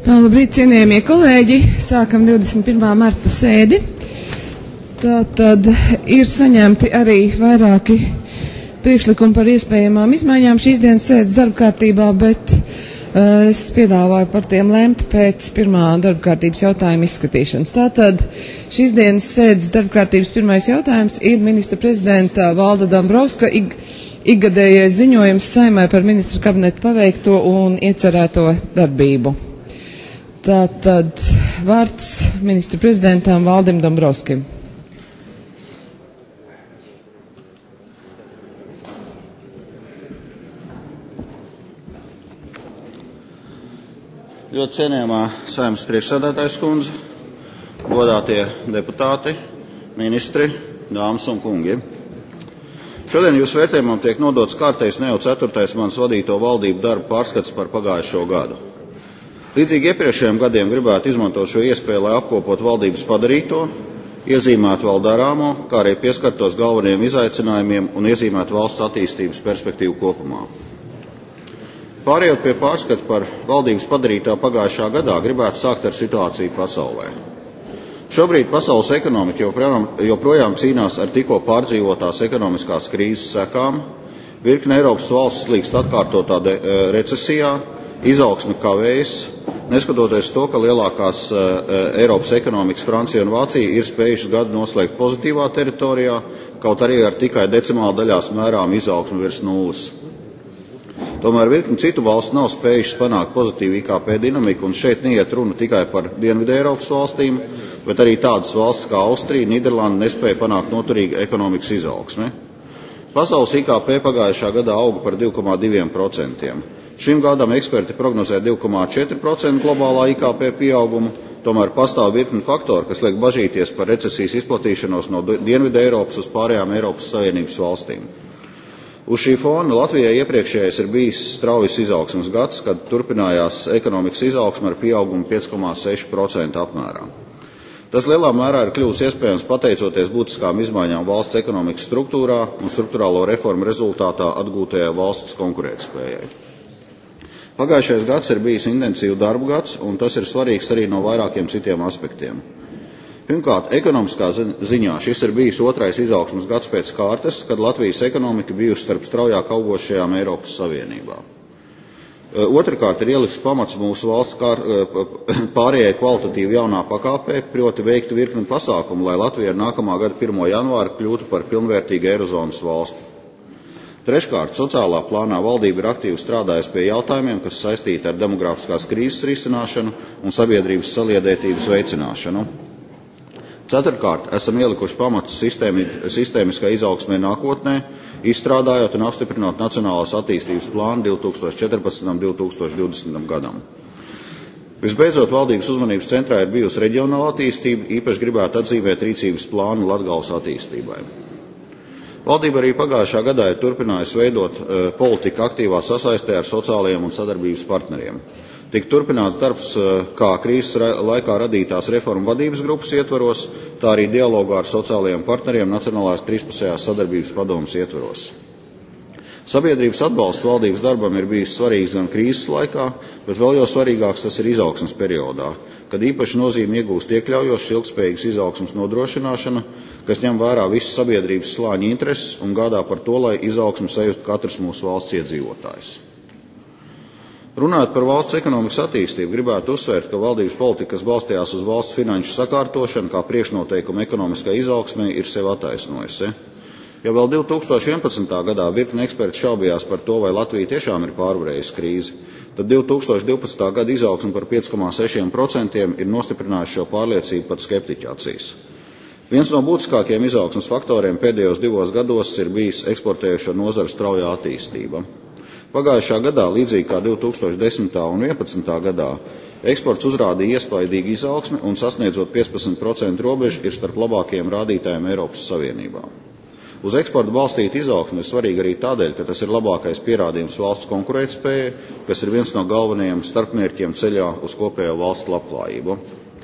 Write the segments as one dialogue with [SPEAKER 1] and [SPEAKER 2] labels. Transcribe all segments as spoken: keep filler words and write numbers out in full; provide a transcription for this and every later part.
[SPEAKER 1] Labrīt, cienījamie kolēģi! Sākam divdesmit pirmā marta sēdi. Tātad ir saņemti arī vairāki priekšlikumi par iespējamām izmaiņām šīs dienas sēdes darbkārtībā, bet uh, es piedāvāju par tiem lemt pēc pirmā darbkārtības jautājuma izskatīšanas. Tātad šīs dienas sēdes darbkārtības pirmais jautājums ir ministra prezidenta Valda Dombrovska ig ikgadējais ziņojums Saeimai par ministra kabineta paveikto un iecerēto darbību. Tātad vārds ministra prezidentam Valdim Dombrovskim.
[SPEAKER 2] Ļoti cienījamā Saeimas priekšsēdētājas kundze, godātie deputāti, ministri, dāmas un kungi. Šodien jūsu vērtējumam tiek nodots kārtējs ne jau ceturtais manas vadīto valdību darba pārskats par pagājušo gadu. Līdzīgi iepriekšējiem gadiem gribētu izmantot šo iespēju, lai apkopot valdības padarīto, iezīmētu vēl darāmo, kā arī pieskartos galvenajiem izaicinājumiem un iezīmētu valsts attīstības perspektīvu kopumā. Pārējot pie pārskata par valdības padarītā pagājušā gadā, gribētu sākt ar situāciju pasaulē. Šobrīd pasaules ekonomika joprojām, joprojām cīnās ar tikko pārdzīvotās ekonomiskās krīzes sekām, virkne Eiropas valsts slīkst atkārtotā de, e, recesijā, izaugsme kavējas, neskatoties to, ka lielākās e, Eiropas ekonomikas Francija un Vācija ir spējušas gadu noslēgt pozitīvā teritorijā, kaut arī ar tikai decimāla daļās mērām izaugsme virs nulles. Tomēr virkni citu valstu nav spējušas panākt pozitīvu I K P dinamiku, un šeit neiet runa tikai par Dienvidu Eiropas valstīm, bet arī tādas valstis kā Austrija, Nīderlanda nespēja panākt noturīgu ekonomikas izaugsmi. Pasaules I K P pagājušā gadā auga par divi komā divi procenti. Šim gadam eksperti prognozē divi komā četri procenti globālā I K P pieaugumu, tomēr pastāv virkni faktori, kas liek bažīties par recesijas izplatīšanos no Dienvidu Eiropas uz pārējām Eiropas Savienības valstīm. Uz šī fona Latvijai iepriekšējais ir bijis straujas izaugsmes gads, kad turpinājās ekonomikas izaugsme ar pieaugumu pieci komā seši procenti apmērā. Tas lielā mērā ir kļuvis iespējams pateicoties būtiskām izmaiņām valsts ekonomikas struktūrā un struktūrālo reformu rezultātā atgūtajai valsts konkurētspējai. Pagājušais gads ir bijis intensīvu darbu gads, un tas ir svarīgs arī no vairākiem citiem aspektiem. Pirmkārt, ekonomiskā ziņā šis ir bijis otrais izaugsmes gads pēc kārtas, kad Latvijas ekonomika bijusi starp straujāk augošajām Eiropas Savienībā. Otrakārt, ir ielikts pamats mūsu valsts kār, pārējai kvalitatīvi jaunā pakāpē, proti veikt virkni pasākumu, lai Latvija ar nākamā gada pirmo janvāru kļūtu par pilnvērtīgu Eirozonas valsti. Treškārt, sociālā plānā valdība ir aktīvi strādājusi pie jautājumiem, kas saistīti ar demografiskās krīzes risināšanu un sabiedrības saliedētības veicināšanu. Ceturkārt, esam ielikuši pamatus sistēmiskai izaugsmē nākotnē, izstrādājot un apstiprinot Nacionālās attīstības plānu divi tūkstoši četrpadsmitam līdz divi tūkstoši divdesmitam gadam. Visbeidzot, valdības uzmanības centrā ir bijusi reģionāla attīstība, īpaši gribētu atzīmēt rīcības plānu Latgales attīstībai. Valdība arī pagājušā gadā ir turpinājusi veidot uh, politiku aktīvā sasaistē ar sociālajiem un sadarbības partneriem. Tik turpināts darbs kā krīzes laikā radītās reformu vadības grupas ietvaros, tā arī dialogā ar sociālajiem partneriem Nacionālās trīspusējās sadarbības padomes ietvaros. Sabiedrības atbalsts valdības darbam ir bijis svarīgs gan krīzes laikā, bet vēl jau svarīgāks tas ir izaugsmes periodā, kad īpaši nozīme iegūst iekļaujošas ilgspējīgas izaugsmes nodrošināšana, kas ņem vērā visu sabiedrības slāņu intereses un gādā par to, lai izaugsmu sajūtu katrs mūsu valsts iedzīvotājs. Runājot par valsts ekonomikas attīstību, gribētu uzsvērt, ka valdības politika, kas balstījās uz valsts finanšu sakārtošanu kā priekšnoteikumu ekonomiskai izaugsmei, ir sevi attaisnojusi. Ja vēl divi tūkstoši vienpadsmitā gadā virkne eksperti šaubījās par to, vai Latvija tiešām ir pārvarējusi krīzi, tad divi tūkstoši divpadsmitā gada izaugsme par pieci komā seši procenti ir nostiprinājusi šo pārliecību pat skeptiķu acīs. Viens no būtiskākajiem izaugsmes faktoriem pēdējos divos gados ir bijis eksportējušo nozaru straujā attīstība. Pagājušā gadā, līdzīgi kā divi tūkstoši desmitā un vienpadsmitā gadā, eksports uzrādīja iespaidīgu izaugsmi un sasniedzot piecpadsmit procentu robežu ir starp labākajiem rādītājiem Eiropas Savienībā. Uz eksportu balstīta izaugsme ir svarīga arī tādēļ, ka tas ir labākais pierādījums valsts konkurētspējai, kas ir viens no galvenajiem starpmērķiem ceļā uz kopējo valsts labklājību.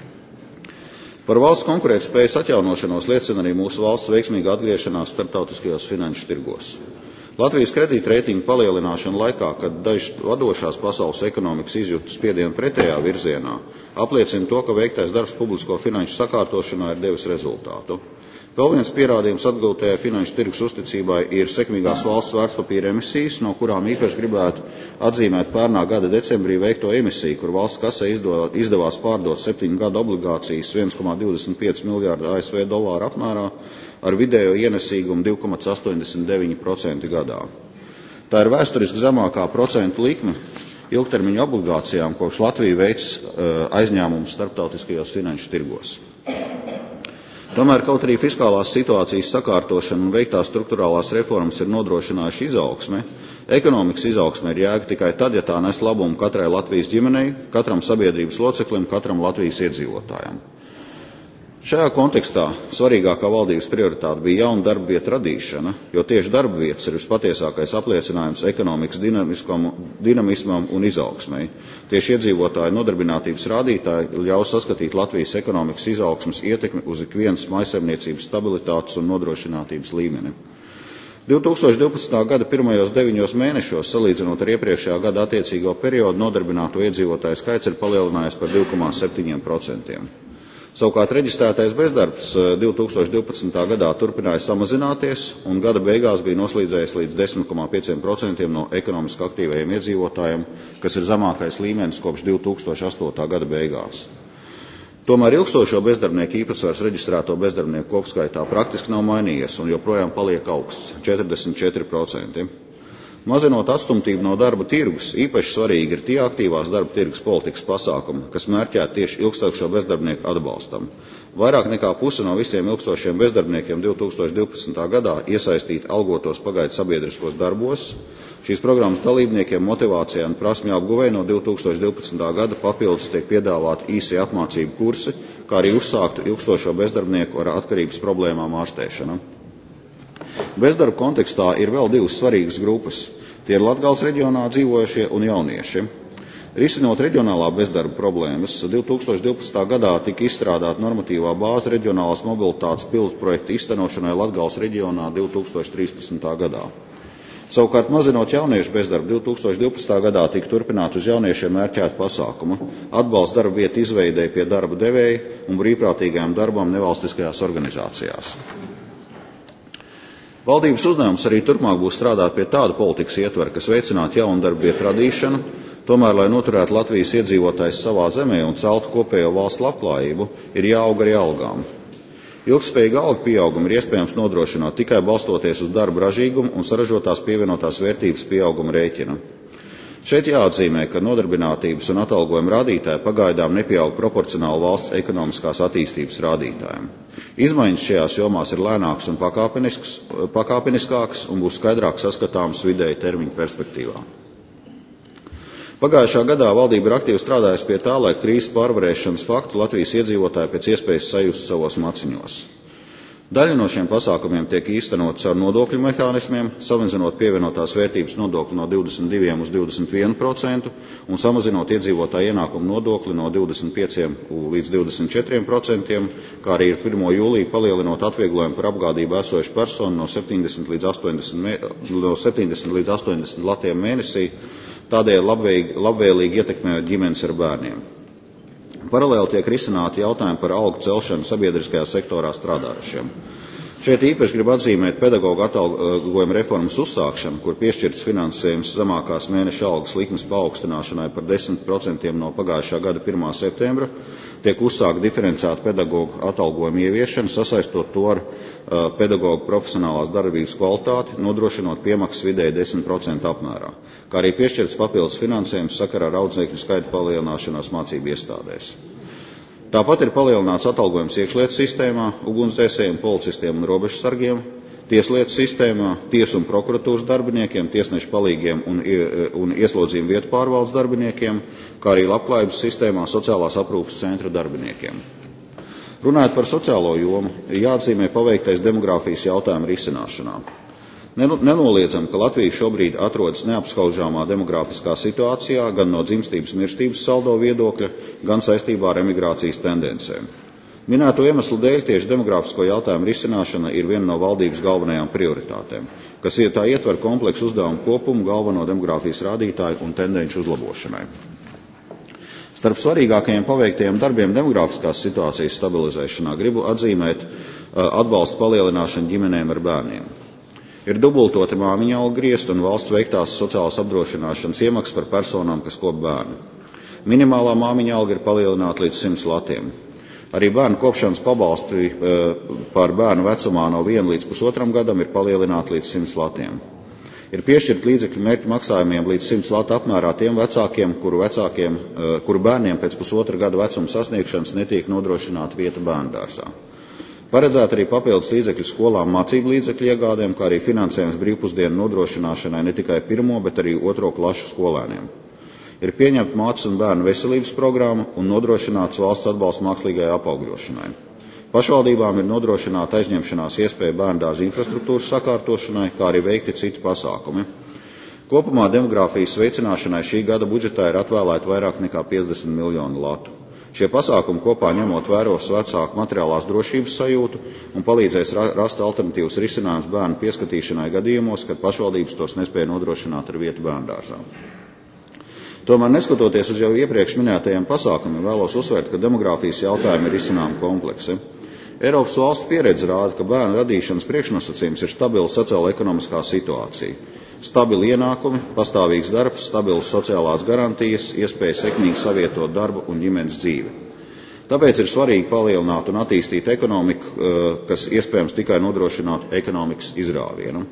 [SPEAKER 2] Par valsts konkurētspējas atjaunošanos liecina arī mūsu valsts veiksmīga atgriešanās starptautiskajos finanšu tirgos. Latvijas kredītreitinga palielināšana laikā, kad dažas vadošās pasaules ekonomikas izjūta spiedienu pretējā virzienā, apliecina to, ka veiktais darbs publisko finanšu sakārtošanā ir devis rezultātu. Vēl viens pierādījums atgūtajai finanšu tirgus uzticībai ir sekmīgās valsts vērtspapīra emisijas, no kurām īpaši gribētu atzīmēt pērnā gada decembrī veikto emisiju, kur valsts kasē izdevās pārdot septiņu gadu obligācijas viens komats divdesmit pieci miljārdi A S V dolāru apmērā ar vidējo ienesīgumu divi komats astoņdesmit deviņi procenti gadā. Tā ir vēsturiski zemākā procentu likme ilgtermiņa obligācijām, kopš Latvija veic aizņēmumus starptautiskajos finanšu tirgos. Tomēr kaut arī fiskālās situācijas sakārtošana un veiktās strukturālās reformas ir nodrošinājuši izaugsmi, ekonomikas izaugsme ir jēga tikai tad, ja tā nes labumu katrai Latvijas ģimenei, katram sabiedrības loceklim, katram Latvijas iedzīvotājam. Šajā kontekstā svarīgākā valdības prioritāte bija jauna darba vietu radīšana, jo tieši darba vietas ir vispatiesākais apliecinājums ekonomikas dinamismam un izaugsmei. Tieši iedzīvotāju nodarbinātības rādītāji ļaus saskatīt Latvijas ekonomikas izaugsmes ietekmi uz ikvienas mājsaimniecības stabilitātes un nodrošinātības līmeni. divi tūkstoši divpadsmitā gada pirmajos deviņos mēnešos, salīdzinot ar iepriekšējā gada attiecīgo periodu, nodarbināto iedzīvotāju skaits ir palielinājies par divi komats septiņi procenti. Savukārt reģistrētais bezdarbs divi tūkstoši divpadsmitā gadā turpināja samazināties un gada beigās bija noslīdējis līdz desmit komats pieci procenti no ekonomiski aktīvajiem iedzīvotājiem, kas ir zemākais līmenis kopš divi tūkstoši astotā gada beigās. Tomēr ilgstošo bezdarbnieku īpatsvars reģistrēto bezdarbnieku kopskaitā praktiski nav mainījies un joprojām paliek augsts – četrdesmit četri procenti. Mazinot atstumtību no darba tirgus, īpaši svarīgi ir tie aktīvās darba tirgus politikas pasākumi, kas mērķēti tieši ilgstošo bezdarbnieku atbalstam. Vairāk nekā puse no visiem ilgstošiem bezdarbniekiem divi tūkstoši divpadsmitā gadā iesaistīti algotos pagaidu sabiedriskos darbos. Šīs programmas dalībniekiem motivācijā un prasmju apguvei no divi tūkstoši divpadsmitā gada papildus tiek piedāvāti īsie apmācību kursi, kā arī uzsāktu ilgstošo bezdarbnieku ar atkarības problēmām ārstēšana. Bezdarba kontekstā ir vēl divas svarīgas grupas. Tie ir Latgales reģionā dzīvojušie un jaunieši. Risinot reģionālā bezdarba problēmas, divi tūkstoši divpadsmitā gadā tika izstrādāta normatīvā bāze reģionālās mobilitātes pilotprojekta īstenošanai Latgales reģionā divi tūkstoši trīspadsmitā gadā. Savukārt, mazinot jauniešu bezdarbu, divi tūkstoši divpadsmitā gadā tika turpināt uz jauniešiem mērķēta pasākuma, atbalsts darba vietu izveidei pie darba devēja un brīvprātīgajām darbām nevalstiskajās organizācijās. Valdības uzdevums arī turpmāk būs strādāt pie tāda politikas ietvera, kas veicinātu jaunu darba vietu radīšanu, tomēr, lai noturētu Latvijas iedzīvotājus savā zemē un celtu kopējo valsts labklājību, ir jāaug arī algām. Ilgspējīga alga pieauguma ir iespējams nodrošināt tikai balstoties uz darba ražīgumu un saražotās pievienotās vērtības pieauguma rēķina. Šeit jāatzīmē, ka nodarbinātības un atalgojuma rādītāji pagaidām nepieaug proporcionāli valsts ekonomiskās attīstības rādītājiem. Izmaiņas šajās jomās ir lēnākas un pakāpeniskākas un būs skaidrāk saskatāmas vidēja termiņa perspektīvā. Pagājušā gadā valdība ir aktīvi strādājusi pie tā, lai krīzes pārvarēšanas faktu Latvijas iedzīvotāji pēc iespējas sajust savos maciņos. Daļa no šiem pasākumiem tiek īstenots ar nodokļu mehānismiem, samazinot pievienotās vērtības nodokli no divdesmit divi uz divdesmit vienu procentu un samazinot iedzīvotāju ienākumu nodokli no divdesmit pieci līdz divdesmit četri procentiem, kā arī ar pirmo jūliju palielinot atvieglojumu par apgādību esošu personu no septiņdesmit līdz astoņdesmit latiem mēnesī, tādēļ labvēlīgi, labvēlīgi ietekmējot ģimenes ar bērniem. Paralēli tiek risināti jautājumi par algu celšanu sabiedriskajā sektorā strādājušiem. Šeit īpaši grib atzīmēt pedagoģu atalgojuma reformas uzsākšanu, kur piešķirts finansējums zemākās mēneša algas likmes paaugstināšanai par desmit procentiem no pagājušā gada pirmā septembra, tiek uzsākta diferencēta pedagoģu atalgojuma ieviešana, sasaistot to ar uh, pedagoģu profesionālās darbības kvalitāti, nodrošinot piemaksas vidēji desmit procentu apmērā, kā arī piešķirts papildus finansējums sakarā ar audzēkņu skaitu palielināšanos mācību iestādēs. Tāpat ir palielināts atalgojums iekšlietu sistēmā, ugunsdzēsējiem, policistiem un robežsargiem, tieslietu sistēmā, tiesu un prokuratūras darbiniekiem, tiesnešu palīgiem un, un ieslodzījumu vietu pārvaldes darbiniekiem, kā arī labklājības sistēmā sociālās aprūpes centra darbiniekiem. Runājot par sociālo jomu, jāatzīmē paveiktais demogrāfijas jautājumu risināšanā. Nenoliedzam, ka Latvija šobrīd atrodas neapskaužāmā demografiskā situācijā gan no dzimstības mirstības saldo viedokļa, gan saistībā ar emigrācijas tendencēm. Minēto iemeslu dēļ tieši demogrāfisko jautājumu risināšana ir viena no valdības galvenajām prioritātēm, kas ir tā ietver kompleksu uzdevumu kopumu galveno demogrāfijas rādītāju un tendenci uzlabošanai. Starp svarīgākajiem paveiktajiem darbiem demogrāfiskās situācijas stabilizēšanā gribu atzīmēt atbalsta palielināšanu ģimenēm ar bērniem. Ir dubultoti māmiņa algu griestu un valsts veiktās sociālās apdrošināšanas iemaksas par personām, kas kop bērnu. Minimālā māmiņa alga ir palielināta līdz simts latiem. Arī bērnu kopšanas pabalsti par bērnu vecumā no viena līdz pusotram gadam ir palielināti līdz simts latiem. Ir piešķirt līdzekļu mērķu maksājumiem līdz simts latu apmērā tiem vecākiem, kuru, vecākiem, kuru bērniem pēc pusotra gada vecuma sasniegšanas netiek nodrošināta vieta bērndārzā. Paredzēt arī papildus līdzekļu skolām mācību līdzekļu iegādēm, kā arī finansējums brīvpusdienu nodrošināšanai ne tikai pirmo, bet arī otro klašu skolēniem. Ir pieņemta mātes un bērnu veselības programma un nodrošināts valsts atbalsts mākslīgai apaugļošanai. Pašvaldībām ir nodrošināta aizņemšanās iespēja bērndārza infrastruktūras sakārtošanai, kā arī veikti citi pasākumi. Kopumā demogrāfijas veicināšanai šī gada budžetā ir atvēlēta vairāk nekā piecdesmit miljonu latu. Šie pasākumi kopā ņemot vēros vecāku materiālās drošības sajūtu un palīdzēs rast alternatīvas risinājums bērnu pieskatīšanai gadījumos, kad pašvaldības tos nespēja nodrošināt ar vietu bērndārzā. Tomēr, neskatoties uz jau iepriekš minētajiem pasākumiem, vēlos uzsvērt, ka demogrāfijas jautājumi ir risinājumi kompleksi. Eiropas valstu pieredze rāda, ka bērnu radīšanas priekšnosacījums ir stabila sociāla-ekonomiskā situācija, stabili ienākumi, pastāvīgs darbs, stabilas sociālās garantijas, iespēja sekmīgi savietot darbu un ģimenes dzīvi. Tāpēc ir svarīgi palielināt un attīstīt ekonomiku, kas iespējams tikai nodrošinātu ekonomikas izrāvienu.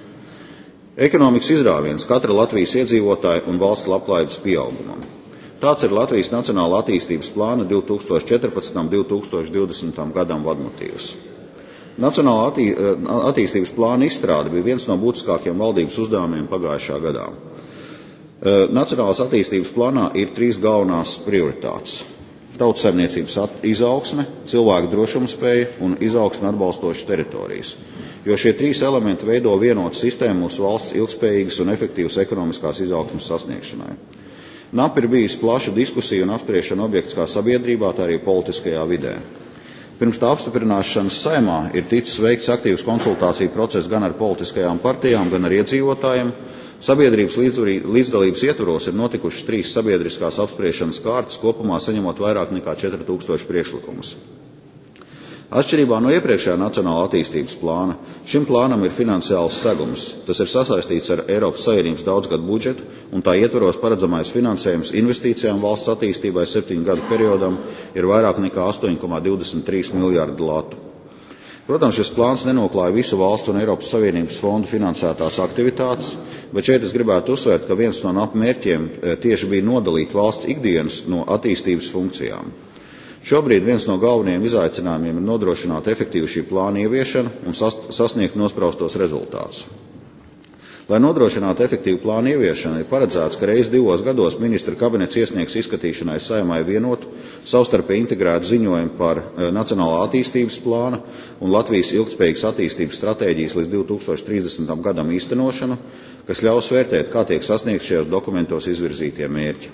[SPEAKER 2] Ekonomikas izrāviens katra Latvijas iedzīvotāja un valsts labklājības pieaugumam. Tāds ir Latvijas Nacionāla attīstības plāna divi tūkstoši četrpadsmitam līdz divi tūkstoši divdesmitam gadam vadmotīvs. Nacionāla attī, attīstības plāna izstrāde bija viens no būtiskākajiem valdības uzdevumiem pagājušā gadā. Nacionālās attīstības plānā ir trīs galvenās prioritātes – tautsaimniecības izaugsme, cilvēku drošumspēja un izaugsme atbalstošas teritorijas. Jo šie trīs elementi veido vienotu sistēmu mūsu valsts ilgspējīgas un efektīvas ekonomiskās izaugsmes sasniegšanai. N A P ir bijis plaša diskusija un apspriešana objekts kā sabiedrībā, tā arī politiskajā vidē. Pirms tā apstiprināšanas Saeimā ir ticis veikts aktīvs konsultāciju process gan ar politiskajām partijām, gan ar iedzīvotājiem. Sabiedrības līdzdalības ietvaros ir notikušas trīs sabiedriskās apspriešanas kārtas, kopumā saņemot vairāk nekā četri tūkstoši priekšlikumus. Atšķirībā no iepriekšējā Nacionālā attīstības plāna, šim plānam ir finansiāls segums. Tas ir sasaistīts ar Eiropas Savienības daudzgadu budžetu, un tā ietvaros paredzamais finansējums investīcijām valsts attīstībai septiņu gadu periodam ir vairāk nekā astoņi komā divdesmit trīs miljardi latu. Protams, šis plāns nenoklāja visu valsts un Eiropas Savienības fondu finansētās aktivitātes, bet šeit es gribētu uzsvērt, ka viens no N A P mērķiem tieši bija nodalīt valsts ikdienas no attīstības funkcijām. Šobrīd viens no galvenajiem izaicinājumiem ir nodrošināt efektīvu šī plāna ieviešanu un sasniegt nospraustos rezultātus. Lai nodrošinātu efektīvu plānu ieviešanu, ir paredzēts, ka reiz divos gados ministra kabinets iesniegs izskatīšanai Saeimai vienotu, savstarpēji integrētu ziņojumu par Nacionālā attīstības plāna un Latvijas ilgtspējīgas attīstības stratēģijas līdz divi tūkstoši trīsdesmitam gadam īstenošanu, kas ļaus vērtēt, kā tiek sasniegt šajos dokumentos izvirzītie mērķi.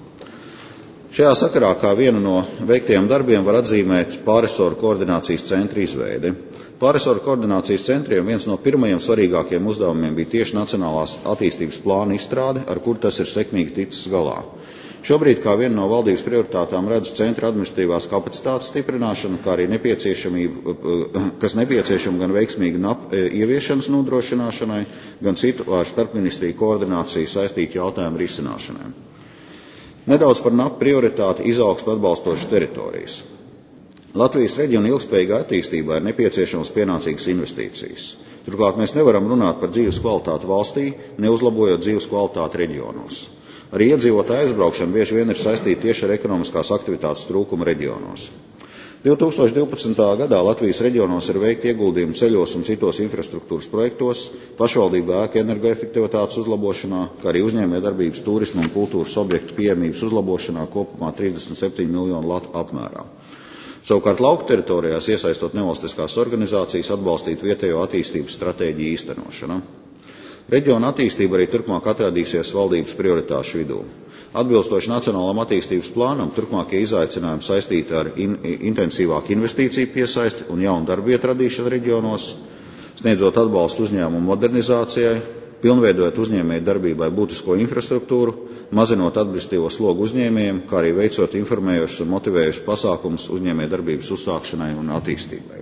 [SPEAKER 2] Šajā sakarā kā vienu no veiktajiem darbiem var atzīmēt pārresoru koordinācijas centra izveidi. Pārresoru koordinācijas centriem viens no pirmajiem svarīgākiem uzdevumiem bija tieši Nacionālās attīstības plāna izstrāde, ar kur tas ir sekmīgi ticis galā. Šobrīd kā vienu no valdības prioritātām redzu centra administratīvās kapacitātes stiprināšanu, kā arī nepieciešamību, kas nepieciešama gan veiksmīgi N A P ieviešanas nodrošināšanai, gan citu ar starpministriju koordināciju saistītu jautājumu risināšanai. Nedaudz par N A P prioritāti izaugsmu atbalstošas teritorijas. Latvijas reģiona ilgspējīgai attīstībai ir nepieciešamas pienācīgas investīcijas. Turklāt mēs nevaram runāt par dzīves kvalitāti valstī, neuzlabojot dzīves kvalitāti reģionos. Arī iedzīvotāju aizbraukšana bieži vien ir saistīta tieši ar ekonomiskās aktivitātes trūkumu reģionos. divi tūkstoši divpadsmitā gadā Latvijas reģionos ir veikti ieguldījumi ceļos un citos infrastruktūras projektos, pašvaldību ēku energoefektivitātes uzlabošanā, kā arī uzņēmējdarbības, turisma un kultūras objektu pieejamības uzlabošanā kopumā trīsdesmit septiņu miljonu latu apmērā. Savukārt lauku teritorijās iesaistot nevalstiskās organizācijas atbalstīt vietējo attīstības stratēģiju īstenošanu. Reģiona attīstība arī turpmāk atradīsies valdības prioritāšu vidū. Atbilstoši nacionālam attīstības plānam, turpmākie izaicinājumi saistīti ar in, intensīvāku investīciju piesaisti un jaunu darbvietu radīšanu reģionos, sniedzot atbalstu uzņēmumu modernizācijai, pilnveidojot uzņēmēju darbībai būtisko infrastruktūru, mazinot administratīvo slogu uzņēmējiem, kā arī veicot informējošus un motivējušus pasākumus uzņēmēju darbības uzsākšanai un attīstībai.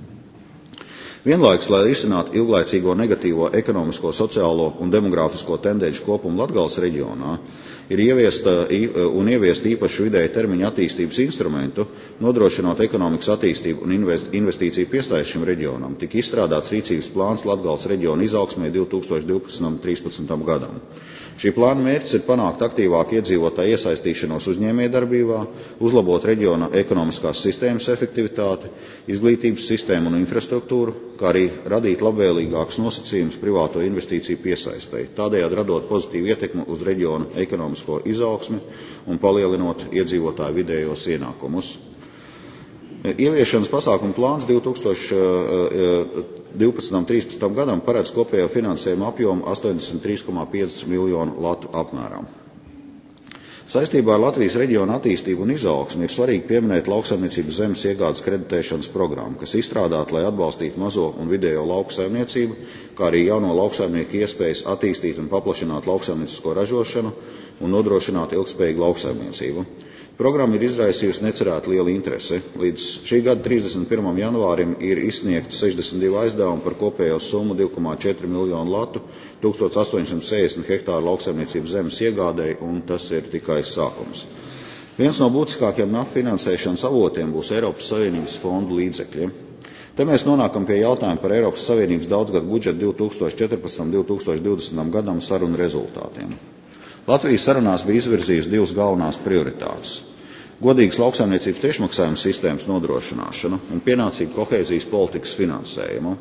[SPEAKER 2] Vienlaikus, lai risinātu ilglaicīgo negatīvo ekonomisko, sociālo un demografisko tendenci kopumu Latgales reģionā, ir ieviesta un ieviest īpašu vidēja termiņa attīstības instrumentu, nodrošinot ekonomikas attīstību un investīciju piesaisti šim reģionam, tika izstrādāts rīcības plāns Latgales reģiona izaugsmē divtūkstoš divpadsmitam līdz trīspadsmitam gadam. Šī plāna mērķis ir panākt aktīvāku iedzīvotāju iesaistīšanos uzņēmējdarbībā, uzlabot reģiona ekonomiskās sistēmas efektivitāti, izglītības sistēmu un infrastruktūru, kā arī radīt labvēlīgākus nosacījumus privāto investīciju piesaistei, tādējādi radot pozitīvu ietekmi uz reģiona ekonomisko izaugsmi un palielinot iedzīvotāju vidējos ienākumus. Ieviešanas pasākumu plāns divtūkstoš divpadsmitam līdz trīspadsmitam gadam paredz kopējo finansējumu apjomu astoņdesmit trīs komā pieci miljonu latu apmērā. Saistībā ar Latvijas reģiona attīstību un izaugsmi ir svarīgi pieminēt lauksaimniecības zemes iegādes kreditēšanas programmu, kas izstrādāta, lai atbalstītu mazo un vidējo lauku saimniecību, kā arī jauno lauksaimnieku iespējas attīstīt un paplašināt lauksaimniecisko ražošanu un nodrošināt ilgspējīgu lauksaimniecību. Programma ir izraisījusi necerētu lielu interesi. Līdz šī gada trīsdesmit pirmajam janvārim ir izsniegti sešdesmit divi aizdevumi par kopējo summu divi komā četri miljonu latu, tūkstoš astoņsimt sešdesmit hektāru lauksaimniecības zemes iegādēji, un tas ir tikai sākums. Viens no būtiskākajiem N A F finansēšanas avotiem būs Eiropas Savienības fondu līdzekļi. Te mēs nonākam pie jautājuma par Eiropas Savienības daudzgadu budžetu divtūkstoš četrpadsmitam līdz divtūkstoš divdesmitam gadam sarunu rezultātiem. Latvijas sarunās bija izvirzījusi divas galvenās prioritātes – godīgas lauksaimniecības tiešmaksājuma sistēmas nodrošināšanu un pienācīgu kohēzijas politikas finansējumu.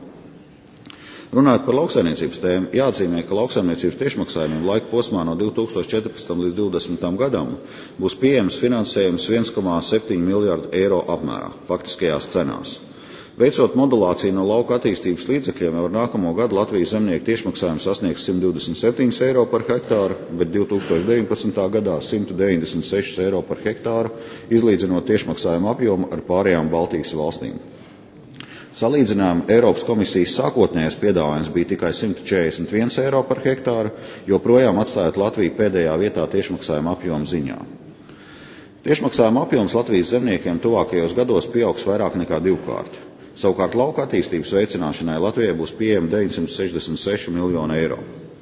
[SPEAKER 2] Runājot par lauksaimniecības tēmu, jāatzīmē, ka lauksaimniecības tiešmaksājumiem laika posmā no divtūkstoš četrpadsmitam līdz divdesmitam gadam būs pieejams finansējums viens komā septiņi miljardi eiro apmērā, faktiskajās cenās. Veicot modulāciju no lauka attīstības līdzekļiem, jau ar nākamo gadu Latvijas zemnieku tiešmaksājumi sasniegs simt divdesmit septiņi eiro par hektāru, bet divtūkstoš deviņpadsmitā gadā simt deviņdesmit seši eiro par hektāru, izlīdzinot tiešmaksājumu apjomu ar pārējām Baltijas valstīm. Salīdzinājumā Eiropas komisijas sākotnējais piedāvājums bija tikai simt četrdesmit viens eiro par hektāru, joprojām atstājot Latviju pēdējā vietā tiešmaksājuma apjoma ziņā. Tiešmaksājuma apjoms Latvijas zemniekiem tuvākajos gados pieaugs vairāk nekā divkārt. Savukārt lauka attīstības veicināšanai Latvijai būs pieejami deviņsimt sešdesmit seši miljoni eiro.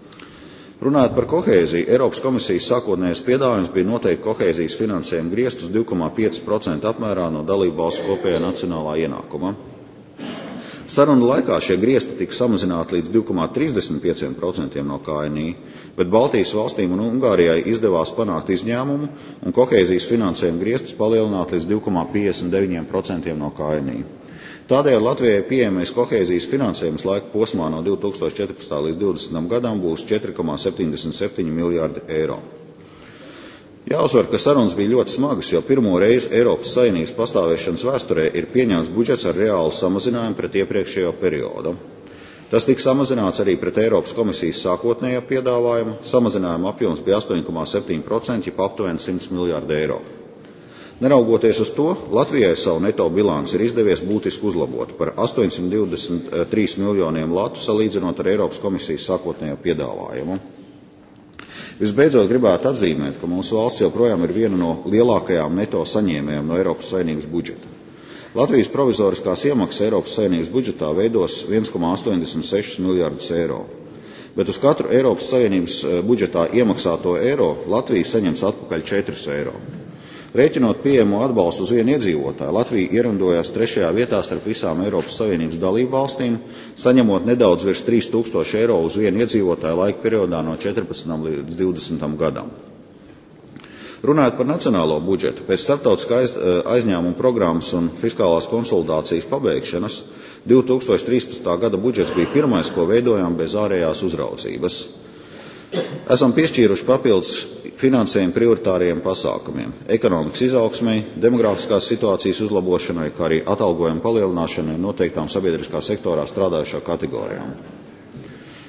[SPEAKER 2] Runājot par kohēziju, Eiropas komisijas sākotnējais piedāvājums bija noteikti kohēzijas finansējuma griestus divi komā pieci procenti apmērā no dalību valsts kopējā nacionālā ienākuma. Sarunu laikā šie griesti tika samazināti līdz divi komā trīsdesmit pieci procenti no K N I, bet Baltijas valstīm un Ungārijai izdevās panākt izņēmumu un kohēzijas finansējuma griestus palielināt līdz divi komā piecdesmit deviņi procenti no K N I. Tādēļ Latvijai pieejamais kohēzijas finansējums laika posmā no divtūkstoš četrpadsmitā līdz divdesmitam gadam būs četri komā septiņdesmit septiņi miljardi eiro. Jāuzsver, ka sarunas bija ļoti smagas, jo pirmo reizi Eiropas Savienības pastāvēšanas vēsturē ir pieņemts budžets ar reālu samazinājumu pret iepriekšējo periodu. Tas tika samazināts arī pret Eiropas komisijas sākotnējo piedāvājumu. Samazinājuma apjoms bija astoņi komā septiņi procenti, jeb aptuveni simt miljardi eiro. Neraugoties uz to, Latvijai savu neto bilanci ir izdevies būtiski uzlabot par astoņsimt divdesmit trīs miljoniem latu, salīdzinot ar Eiropas komisijas sākotnējo piedāvājumu. Visbeidzot, gribētu atzīmēt, ka mūsu valsts joprojām ir viena no lielākajām neto saņēmējām no Eiropas Savienības budžeta. Latvijas provizoriskās iemaksas Eiropas Savienības budžetā veidos viens komā astoņdesmit seši miljardus eiro. Bet uz katru Eiropas Savienības budžetā iemaksāto eiro Latvija saņems atpakaļ četrus eiro. Rēķinot pieejamo atbalstu uz vienu iedzīvotāju, Latvija ierindojās trešajā vietā starp visām Eiropas Savienības dalību valstīm, saņemot nedaudz virs trīs tūkstoši eiro uz vienu iedzīvotāju laika periodā no četrpadsmitam līdz divdesmitam gadam. Runājot par nacionālo budžetu, pēc starptautiskā aiz, aizņēmuma programmas un fiskālās konsolidācijas pabeigšanas divtūkstoš trīspadsmitā gada budžets bija pirmais, ko veidojām bez ārējās uzraudzības. Esam piešķīruši papildus finansējumu prioritāriem pasākumiem, ekonomikas izaugsmai, demografiskās situācijas uzlabošanai, kā arī atalgojuma palielināšanai noteiktām sabiedriskā sektorā strādājušā kategorijām.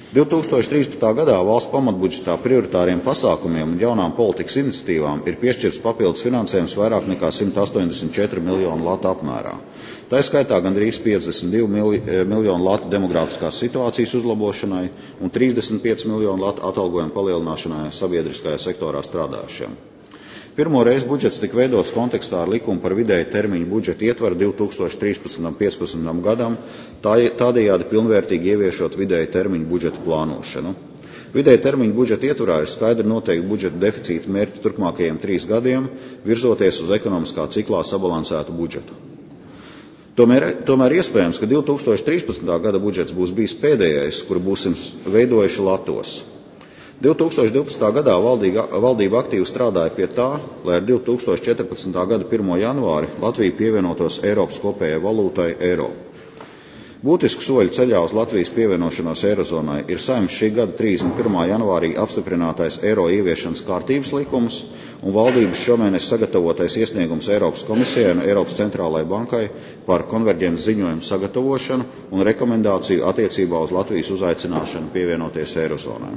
[SPEAKER 2] divi tūkstoši trīspadsmitā gadā valsts pamatbudžetā prioritāriem pasākumiem un jaunām politikas iniciatīvām ir piešķirts papildus finansējums vairāk nekā simt astoņdesmit četri miljonu latu apmērā. Tā skaitā gandrīz piecdesmit divi miljonu latu demogrāfiskās situācijas uzlabošanai un trīsdesmit pieci miljonu latu atalgojumu palielināšanai sabiedriskajā sektorā strādājušiem. Pirmo reizi budžets tika veidots kontekstā ar likumu par vidēju termiņu budžeta ietvaru divi tūkstoši trīspadsmitam un piecpadsmitam gadam, tādējādi pilnvērtīgi ieviešot vidēju termiņu budžeta plānošanu. Vidēja termiņa budžeta ietvarā ir skaidri noteikti budžeta deficīta mērķi turpmākajiem trīs gadiem, virzoties uz ekonomiskā ciklā sabalansētu budžetu. Tomēr, tomēr iespējams, ka divi tūkstoši trīspadsmitā gada budžets būs bijis pēdējais, kuru būsim veidojuši latos. divi tūkstoši divpadsmitā gadā valdība, valdība aktīvi strādāja pie tā, lai ar divi tūkstoši četrpadsmitā gada pirmo janvāri Latvija pievienotos Eiropas kopējai valūtai eiro. Būtisku soļu ceļā uz Latvijas pievienošanos Eirozonai ir Saeimas šī gada trīsdesmit pirmā janvārī apstiprinātais eiro ieviešanas kārtības likums un valdības šomēnes sagatavotais iesniegums Eiropas komisijai un Eiropas centrālajai bankai par konverģences ziņojumu sagatavošanu un rekomendāciju attiecībā uz Latvijas uzaicināšanu pievienoties Eirozonai.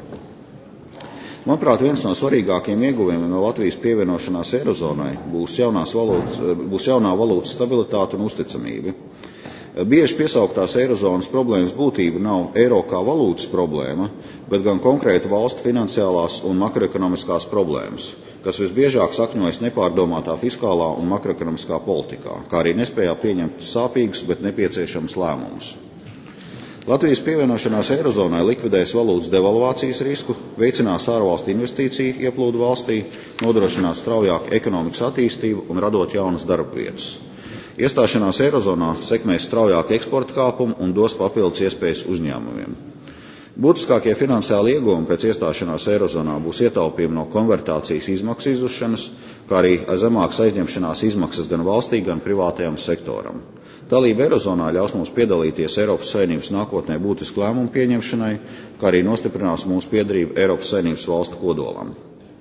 [SPEAKER 2] Manuprāt, viens no svarīgākajiem ieguvumiem no Latvijas pievienošanās Eirozonai būs, valūtas, būs jaunā valūtas stabilitāte un uzticamība. Bieži piesauktās Eirozonas problēmas būtība nav eiro kā valūtas problēma, bet gan konkrēta valstu finansiālās un makroekonomiskās problēmas, kas visbiežāk sakņojas nepārdomātā fiskālā un makroekonomiskā politikā, kā arī nespējā pieņemt sāpīgus, bet nepieciešamus lēmumus. Latvijas pievienošanās Eirozonai likvidēs valūtas devalvācijas risku, veicinās ārvalstu investīciju ieplūdu valstī, nodrošinās straujāku ekonomikas attīstību un radot jaunas darba vietas. Iestāšanās Eirozonā sekmēs straujāku eksporta kāpumu un dos papildus iespējas uzņēmumiem. Būtiskākie finansiāli ieguvumi pēc iestāšanās Eirozonā būs ietaupījumi no konvertācijas izmaksu izušanas, kā arī zemākas aizņemšanās izmaksas gan valstī, gan privātajam sektoram. Dalība Eirozonā ļaus mums piedalīties Eiropas Savienības nākotnē būtisku lēmumu pieņemšanai, kā arī nostiprinās mūsu piedarību Eiropas Savienības valstu kodolam.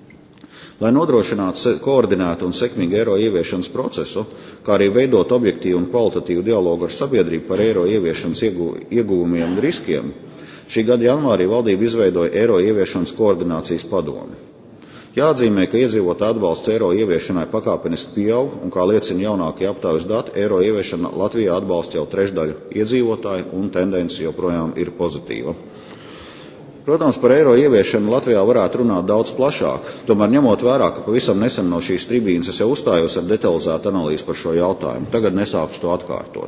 [SPEAKER 2] Lai nodrošinātu koordinētu un sekmīgu eiro ieviešanas procesu, kā arī veidot objektīvu un kvalitatīvu dialogu ar sabiedrību par eiro ieviešanas ieguvumiem un riskiem, šī gada janvārī valdība izveidoja eiro ieviešanas koordinācijas padomi. Jāatzīmē, ka iedzīvotāju atbalsts eiro ieviešanai pakāpeniski pieaug, un kā liecina jaunākie aptaujas dati, eiro ieviešana Latvijā atbalsta jau trešdaļu iedzīvotāju, un tendence joprojām ir pozitīva. Protams, par eiro ieviešanu Latvijā varētu runāt daudz plašāk, tomēr ņemot vērā, ka pavisam nesen no šīs tribīnes es jau uzstājos ar detalizētu analīzi par šo jautājumu, tagad nesākšu to atkārtot.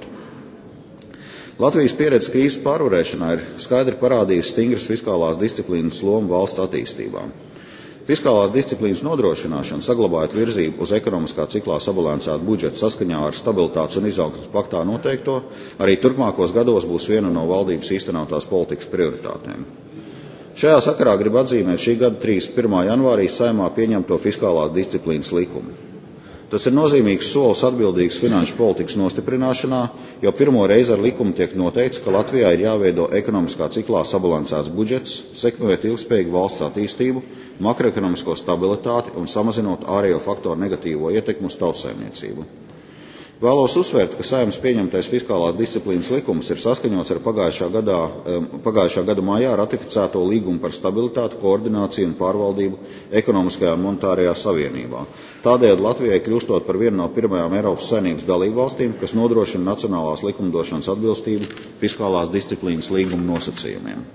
[SPEAKER 2] Latvijas pieredze krīzes pārvarēšanā ir skaidri parādījusi stingras fiskālās disciplīnas lomu valsts attīstībā. Fiskālās disciplīnas nodrošināšana, saglabājot virzību uz ekonomiskā ciklā sabalansētu budžetu saskaņā ar stabilitātes un izaugsmes paktā noteikto, arī turpmākos gados būs viena no valdības īstenotās politikas prioritātēm. Šajā sakarā grib atzīmēt šī gada trīsdesmit pirmā janvārī Saeimā pieņemto fiskālās disciplīnas likumu. Tas ir nozīmīgs solis atbildīgas finanšu politikas nostiprināšanā, jo pirmo reizi ar likumu tiek noteikts, ka Latvijā ir jāveido ekonomiskā ciklā sabalansēts budžets, sekmējot ilgspējīgu valsts attīstību, makroekonomisko stabilitāti un samazinot ārējo faktoru negatīvo ietekmu uz tautsaimniecību. Vēlos uzsvērt, ka Saeimas pieņemtais fiskālās disciplīnas likums ir saskaņots ar pagājušā, gadā, pagājušā gada mājā ratificēto līgumu par stabilitāti, koordināciju un pārvaldību ekonomiskajā un monetārajā savienībā. Tādējādi Latvijai kļūstot par vienu no pirmajām Eiropas Savienības dalību valstīm, kas nodrošina nacionālās likumdošanas atbilstību fiskālās disciplīnas līguma nosacījumiem.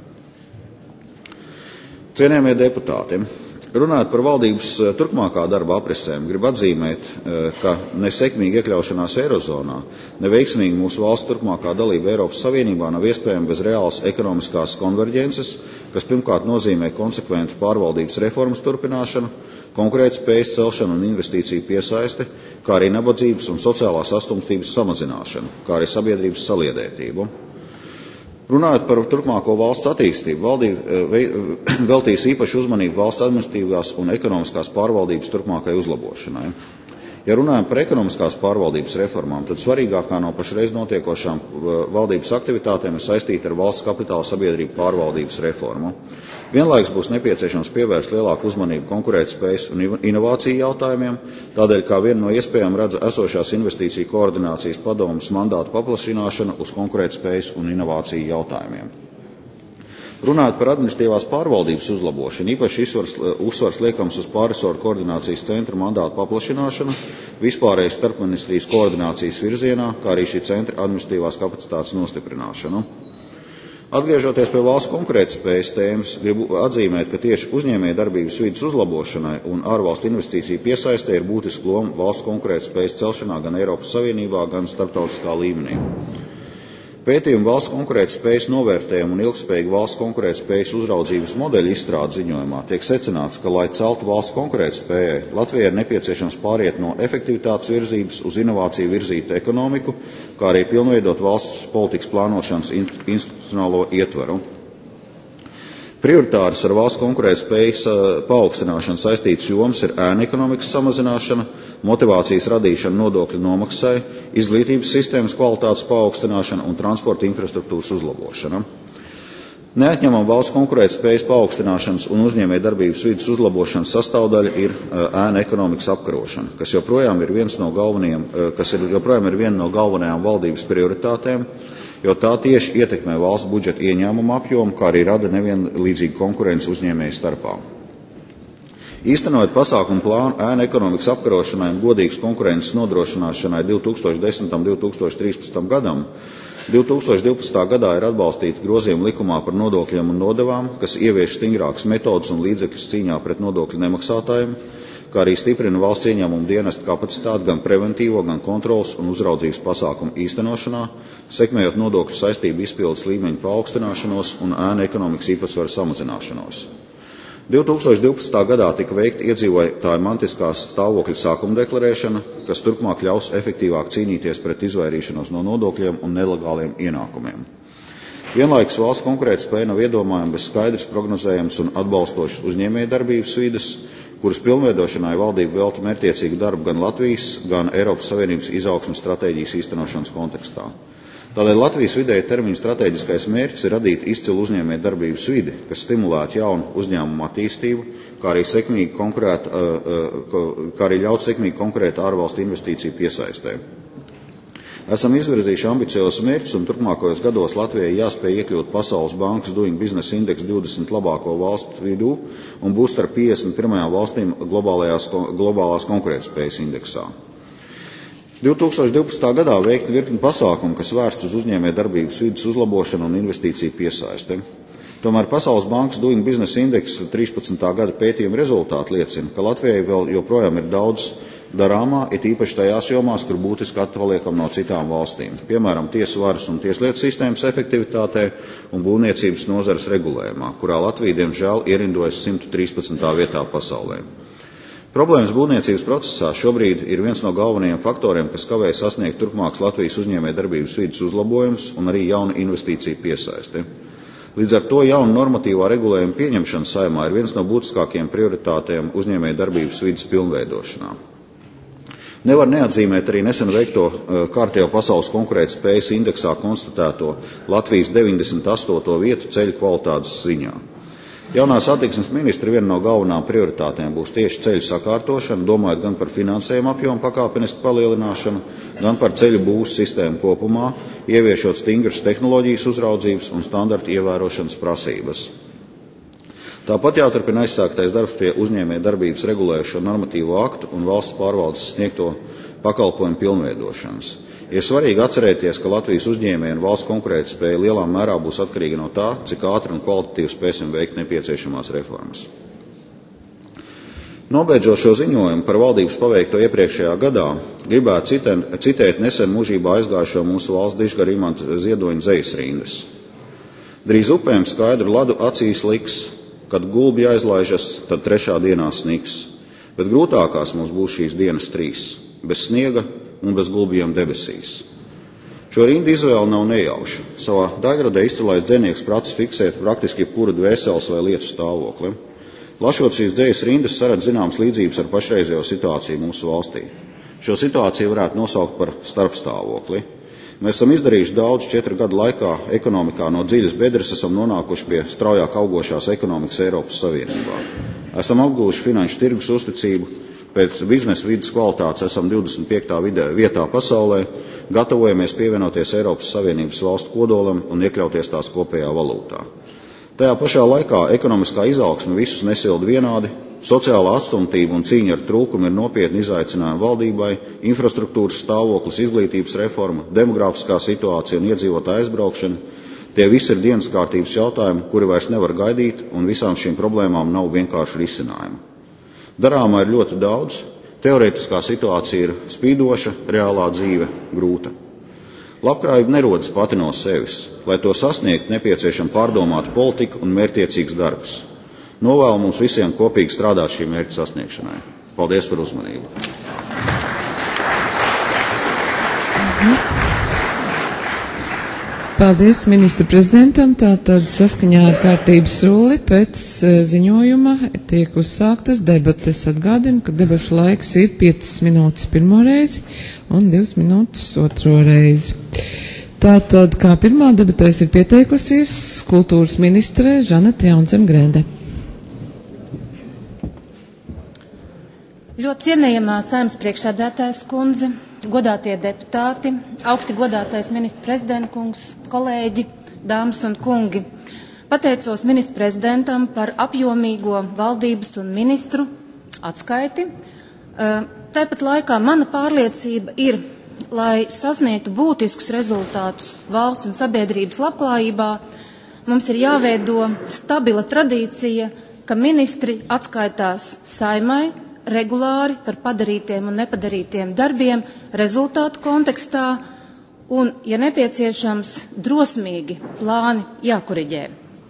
[SPEAKER 2] Cienījamie deputāti, runājot par valdības turpmākā darba aprisēm, grib atzīmēt, ka nesekmīga iekļaušanās Eirozonā, neveiksmīga mūsu valsts turpmākā dalība Eiropas Savienībā nav iespējama bez reālas ekonomiskās konverģences, kas pirmkārt nozīmē konsekventu pārvaldības reformas turpināšanu, konkurētspējas celšanu un investīciju piesaisti, kā arī nabadzības un sociālās atstumtības samazināšanu, kā arī sabiedrības saliedētību. Runājot par turpmāko valsts attīstību, valdība veltīs īpašu uzmanību valsts administratīvās un ekonomiskās pārvaldības turpmākai uzlabošanai. Ja runājam par ekonomiskās pārvaldības reformām, tad svarīgākā no pašreiz notiekošām valdības aktivitātēm ir saistīta ar valsts kapitāla sabiedrību pārvaldības reformu. Vienlaikus būs nepieciešams pievērst lielāku uzmanību konkurētspējas un inovāciju jautājumiem, tādēļ kā vienu no iespējām redz esošās investīciju koordinācijas padomes mandātu paplašināšanu uz konkurētspējas un inovāciju jautājumiem. Runājot par administratīvās pārvaldības uzlabošanu, īpaši izsvars, uzsvars liekams uz pārresoru koordinācijas centra mandātu paplašināšanu, vispārējas starpministrijas koordinācijas virzienā, kā arī šī centra administratīvās kapacitātes nostiprināšanu. Atgriežoties pie valsts konkurētspējas tēmas, gribu atzīmēt, ka tieši uzņēmēja darbības vidas uzlabošanai un ārvalstu investīciju piesaistē ir būtiska loma valsts konkurētspējas celšanā gan Eiropas Savienībā, gan starptautiskā līmenī. Pētījuma valsts konkurētspējas novērtējuma un ilgspējīga valsts konkurētspējas uzraudzības modeļa izstrādes ziņojumā tiek secināts, ka, lai celtu valsts konkurētspējai, Latvijai ir nepieciešams pāriet no efektivitātes virzības uz inovāciju virzītu ekonomiku, kā arī pilnveidot valsts politikas plānošanas institucionālo ietvaru. Prioritāras ar valsts konkurētspējas paaugstināšanu saistītas jomas ir ēna ekonomikas samazināšana, motivācijas radīšana nodokļu nomaksai, izglītības sistēmas kvalitātes paaugstināšana un transporta infrastruktūras uzlabošana. Neatņemama valsts konkurētspējas paaugstināšanas un uzņēmēja darbības vidas uzlabošanas sastāvdaļa ir ēna ekonomikas apkarošana, kas joprojām ir viens no galvenajiem, kas ir joprojām ir viena no galvenajām valdības prioritātēm, jo tā tieši ietekmē valsts budžeta ieņēmumu apjomu, kā arī rada nevienlīdzīgu konkurenci uzņēmēju starpā. Īstenojot pasākumu plānu ēna ekonomikas apkarošanai un godīgas konkurences nodrošināšanai divi tūkstoši desmitam līdz divi tūkstoši trīspadsmitam gadam, divi tūkstoši divpadsmitā gadā ir atbalstīti grozījumi likumā par nodokļiem un nodevām, kas ievieš stingrākas metodas un līdzekļus cīņā pret nodokļu nemaksātājiem, kā arī stiprina valsts ieņēmumu dienesta kapacitāti gan preventīvo, gan kontrolas un uzraudzības pasākumu īstenošanā, sekmējot nodokļu saistību izpildes līmeņu paaugstināšanos un ēna ekonomikas īpatsvaru samazināšanos. divi tūkstoši divpadsmitā gadā tika veikta iedzīvotāju mantiskās stāvokļa sākuma deklarēšana, kas turpmāk ļaus efektīvāk cīnīties pret izvairīšanos no nodokļiem un nelegāliem ienākumiem. Vienlaikus valsts konkurētspēja nav iedomājama bez skaidrs, prognozējams un atbalstošas uzņēmēja darbības vides, kuras pilnveidošanai valdība velta mērķtiecīgu darbu gan Latvijas, gan Eiropas Savienības izaugsmes stratēģijas īstenošanas kontekstā. Tādēļ Latvijas vidēja termiņa stratēģiskais mērķis ir radīt izcilu uzņēmēju darbības vidi, kas stimulētu jaunu uzņēmumu attīstību, kā arī, sekmīgi konkurēt, kā arī ļaut sekmīgi konkurēt ārvalstu investīciju piesaistē. Esam izvirzījuši ambiciozus mērķus un turpmākajos gados Latvijai jāspēj iekļūt Pasaules bankas Doing Business Index divdesmit labāko valstu vidū un būs starp piecdesmit pirmajām valstīm globālās konkurētspējas indeksā. divi tūkstoši divpadsmitā gadā veikta virkni pasākumu, kas vērst uz uzņēmēja darbības vidas uzlabošanu un investīciju piesaisti. Tomēr Pasaules bankas Doing Business Index trīspadsmitā gada pētījuma rezultāti liecina, ka Latvijai vēl joprojām ir daudz darāmā, it īpaši tajās jomās, kur būtiski atpaliekam no citām valstīm, piemēram, tiesu varas un tieslietu sistēmas efektivitātē un būvniecības nozares regulējumā, kurā Latvija, diemžēl, ierindojas simt trīspadsmitā vietā pasaulē. Problēmas būvniecības procesā šobrīd ir viens no galvenajiem faktoriem, kas kavē sasniegt turpmākas Latvijas uzņēmēja darbības vidas uzlabojumus un arī jaunu investīciju piesaisti. Līdz ar to jaunu normatīvā regulējuma pieņemšana Saeimā ir viens no būtiskākajiem prioritātiem uzņēmēja darbības vidas pilnveidošanā. Nevar neatzīmēt arī nesen veikto kārtējo pasaules konkurētspējas indeksā konstatēto Latvijas deviņdesmit astoto vietu ceļu kvalitātes ziņā. Jaunā satiksmes ministra viena no galvenām prioritātēm būs tieši ceļu sakārtošana, domājot gan par finansējumu apjomu pakāpenisku palielināšanu, gan par ceļu būvs sistēmu kopumā, ieviešot stingras tehnoloģijas uzraudzības un standartu ievērošanas prasības. Tāpat jāturpina aizsāktais darbs pie uzņēmēja darbības regulējušo normatīvo aktu un valsts pārvaldes sniegto pakalpojumu pilnveidošanas. Ir svarīgi atcerēties, ka Latvijas uzņēmēja un valsts konkurētspēja lielā mērā būs atkarīga no tā, cik ātri un kvalitatīvi spēsim veikt nepieciešamās reformas. Nobeidzot šo ziņojumu par valdības paveikto iepriekšējā gadā, gribētu citēt, citēt nesen mūžībā aizgājušo mūsu valsts dižgaru Imanta Ziedoņa dzejas rindas. Drīz upēm skaidru ladu acīs liks, kad gulbi aizlaižas, tad trešā dienā sniks. Bet grūtākās mums būs šīs dienas trīs – bez sniega un bez gulbjiem debesīs. Šo rindu izvēle nav nejauša. Savā daļradē izcilais dzejnieks prats fiksēt praktiski jebkuru dvēseles vai lietu stāvokli. Lasot šīs dzejas rindas, saredz zināmas līdzības ar pašreizējo situāciju mūsu valstī. Šo situāciju varētu nosaukt par starpstāvokli. Mēs esam izdarījuši daudz četru gadu laikā ekonomikā no dziļas bedres, esam nonākuši pie straujāk augošās ekonomikas Eiropas Savienībā. Esam apguvuši finanšu tirgus uzticību, pēc biznesa vidas kvalitātes esam divdesmit piektā vietā pasaulē, gatavojamies pievienoties Eiropas Savienības valstu kodolam un iekļauties tās kopējā valūtā. Tajā pašā laikā ekonomiskā izaugsme visus nesilda vienādi, sociālā atstumtība un cīņa ar trūkumu ir nopietni izaicinājumi valdībai, infrastruktūras stāvoklis, izglītības reforma, demografiskā situācija un iedzīvotāju aizbraukšana. Tie visi ir dienas kārtības jautājumi, kuri vairs nevar gaidīt, un visām šīm problēmām nav vienkārši risinājuma. Darāmā ir ļoti daudz, teorētiskā situācija ir spīdoša, reālā dzīve grūta. Labklājība nerodas pati no sevis. Lai to sasniegt, nepieciešama pārdomāta politika un mērķtiecīgs darbs. Novēlu mums visiem kopīgi strādāt šī mērķa sasniegšanai. Paldies par uzmanību.
[SPEAKER 1] Paldies ministra prezidentam. Tātad saskaņā ar kārtības rulli pēc ziņojuma tiek uzsāktas debates. Atgādinu, ka debašu laiks ir piecas minūtes pirmo reizi un divas minūtes otro reizi. Tātad, kā pirmā debatēs ir pieteikusies kultūras ministre Žanete Jaunzem-Grende.
[SPEAKER 3] Ļoti cienījamā Saeimas priekšsēdētājas kundze, godātie deputāti, augsti godātais ministra prezidenta kungs, kolēģi, dāmas un kungi. Pateicos ministra prezidentam par apjomīgo valdības un ministru atskaiti. Tāpat laikā mana pārliecība ir, lai sasniegtu būtiskus rezultātus valsts un sabiedrības labklājībā, mums ir jāveido stabila tradīcija, ka ministri atskaitās Saeimai regulāri par padarītiem un nepadarītiem darbiem rezultātu kontekstā un, ja nepieciešams, drosmīgi plāni jākoriģē.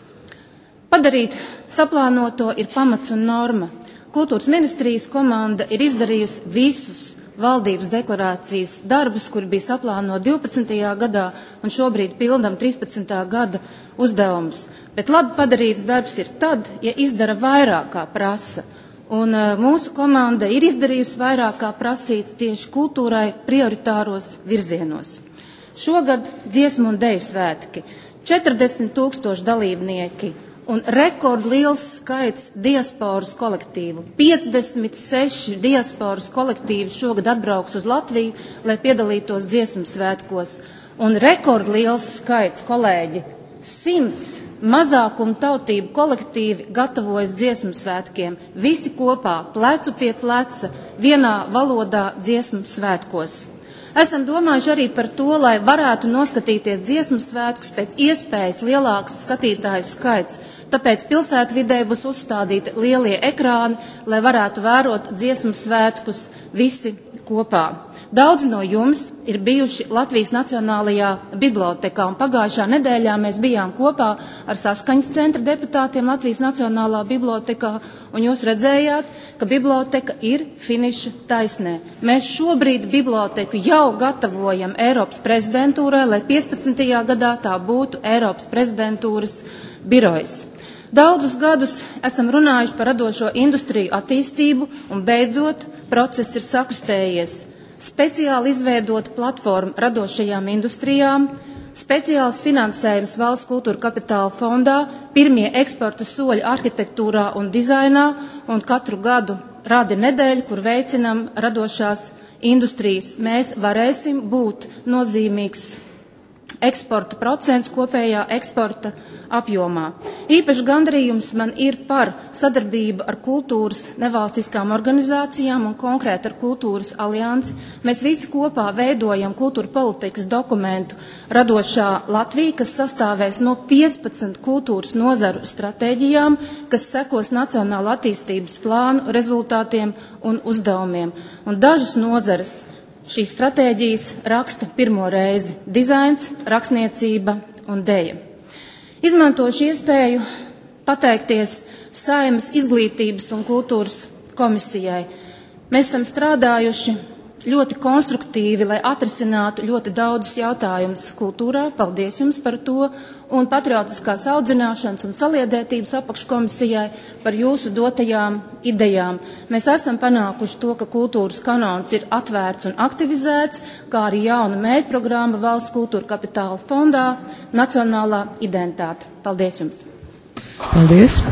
[SPEAKER 3] Padarīt saplānoto ir pamats un norma. Kultūras ministrijas komanda ir izdarījusi visus valdības deklarācijas darbus, kuri bija saplānoti divpadsmitajā gadā un šobrīd pildam trīspadsmitā gada uzdevumus. Bet labi padarīts darbs ir tad, ja izdara vairāk kā prasa. Un uh, mūsu komanda ir izdarījusi vairāk kā prasīts tieši kultūrai prioritāros virzienos. Šogad dziesmu un deju svētki, četrdesmit tūkstoši dalībnieki un rekordliels skaits diasporas kolektīvu. piecdesmit seši diasporas kolektīvi šogad atbrauks uz Latviju, lai piedalītos dziesmu svētkos. Un rekordliels skaits, kolēģi, simts mazākumu tautību kolektīvi gatavojas dziesmu svētkiem. Visi kopā, plecu pie pleca, vienā valodā dziesmu svētkos. Esam domājuši arī par to, lai varētu noskatīties dziesmu svētkus pēc iespējas lielāks skatītāju skaits. Tāpēc pilsētvidē būs uzstādīti lielie ekrāni, lai varētu vērot dziesmu svētkus visi kopā. Daudz no jums ir bijuši Latvijas Nacionālajā bibliotēkā, un pagājušā nedēļā mēs bijām kopā ar Saskaņas centra deputātiem Latvijas Nacionālā bibliotēkā, un jūs redzējāt, ka biblioteka ir finiša taisnē. Mēs šobrīd bibliotēku jau gatavojam Eiropas prezidentūrai, lai piecpadsmitajā gadā tā būtu Eiropas prezidentūras birojs. Daudzus gadus esam runājuši par radošo industriju attīstību, un beidzot process ir sakustējies. Speciāli izveidota platforma radošajām industrijām, speciāls finansējums Valsts kultūra kapitāla fondā, pirmie eksporta soļi arhitektūrā un dizainā, un katru gadu radi nedēļu, kur veicinam radošās industrijas. Mēs varēsim būt nozīmīgs eksporta procents kopējā eksporta apjomā. Īpaši gandarījums man ir par sadarbību ar kultūras nevalstiskām organizācijām un konkrēti ar kultūras aliansi. Mēs visi kopā veidojam kultūra politikas dokumentu Radošā Latvija, kas sastāvēs no piecpadsmit kultūras nozaru stratēģijām, kas sekos nacionāla attīstības plānu rezultātiem un uzdevumiem. Un dažas nozares šīs stratēģijas raksta pirmo reizi – dizains, rakstniecība un deja. Izmantošu iespēju pateikties Saeimas izglītības un kultūras komisijai. Mēs esam strādājuši ļoti konstruktīvi, lai atrisinātu ļoti daudzus jautājumus kultūrā. Paldies jums par to. Un patriotiskās audzināšanas un saliedētības apakškomisijai par jūsu dotajām idejām. Mēs esam panākuši to, ka kultūras kanons ir atvērts un aktivizēts, kā arī jauna mērķprogramma Valsts kultūra kapitāla fondā Nacionālā identitāte. Paldies jums.
[SPEAKER 1] Paldies.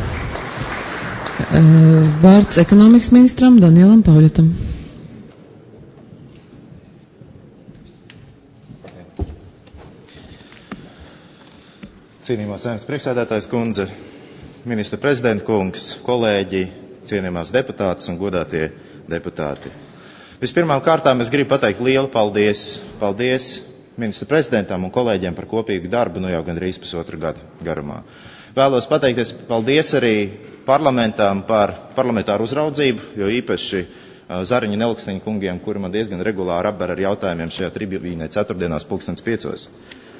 [SPEAKER 1] Vārds ekonomikas ministram Danielam Pauļotam.
[SPEAKER 4] Cienījumā Saeimas priekšsēdētājas kundze, ministra prezidenta kungs, kolēģi, cienījumās deputātas un godātie deputāti. Vispirmām kārtām es gribu pateikt lielu paldies, paldies ministra prezidentam un kolēģiem par kopīgu darbu nu jau gandrīz pusotru gadu garumā. Vēlos pateikties paldies arī parlamentam par parlamentāru uzraudzību, jo īpaši Zariņa Neliksteņa kungiem, kuri man diezgan regulāri apber ar jautājumiem šajā tribīnē ceturtdienās pulkstens piecos.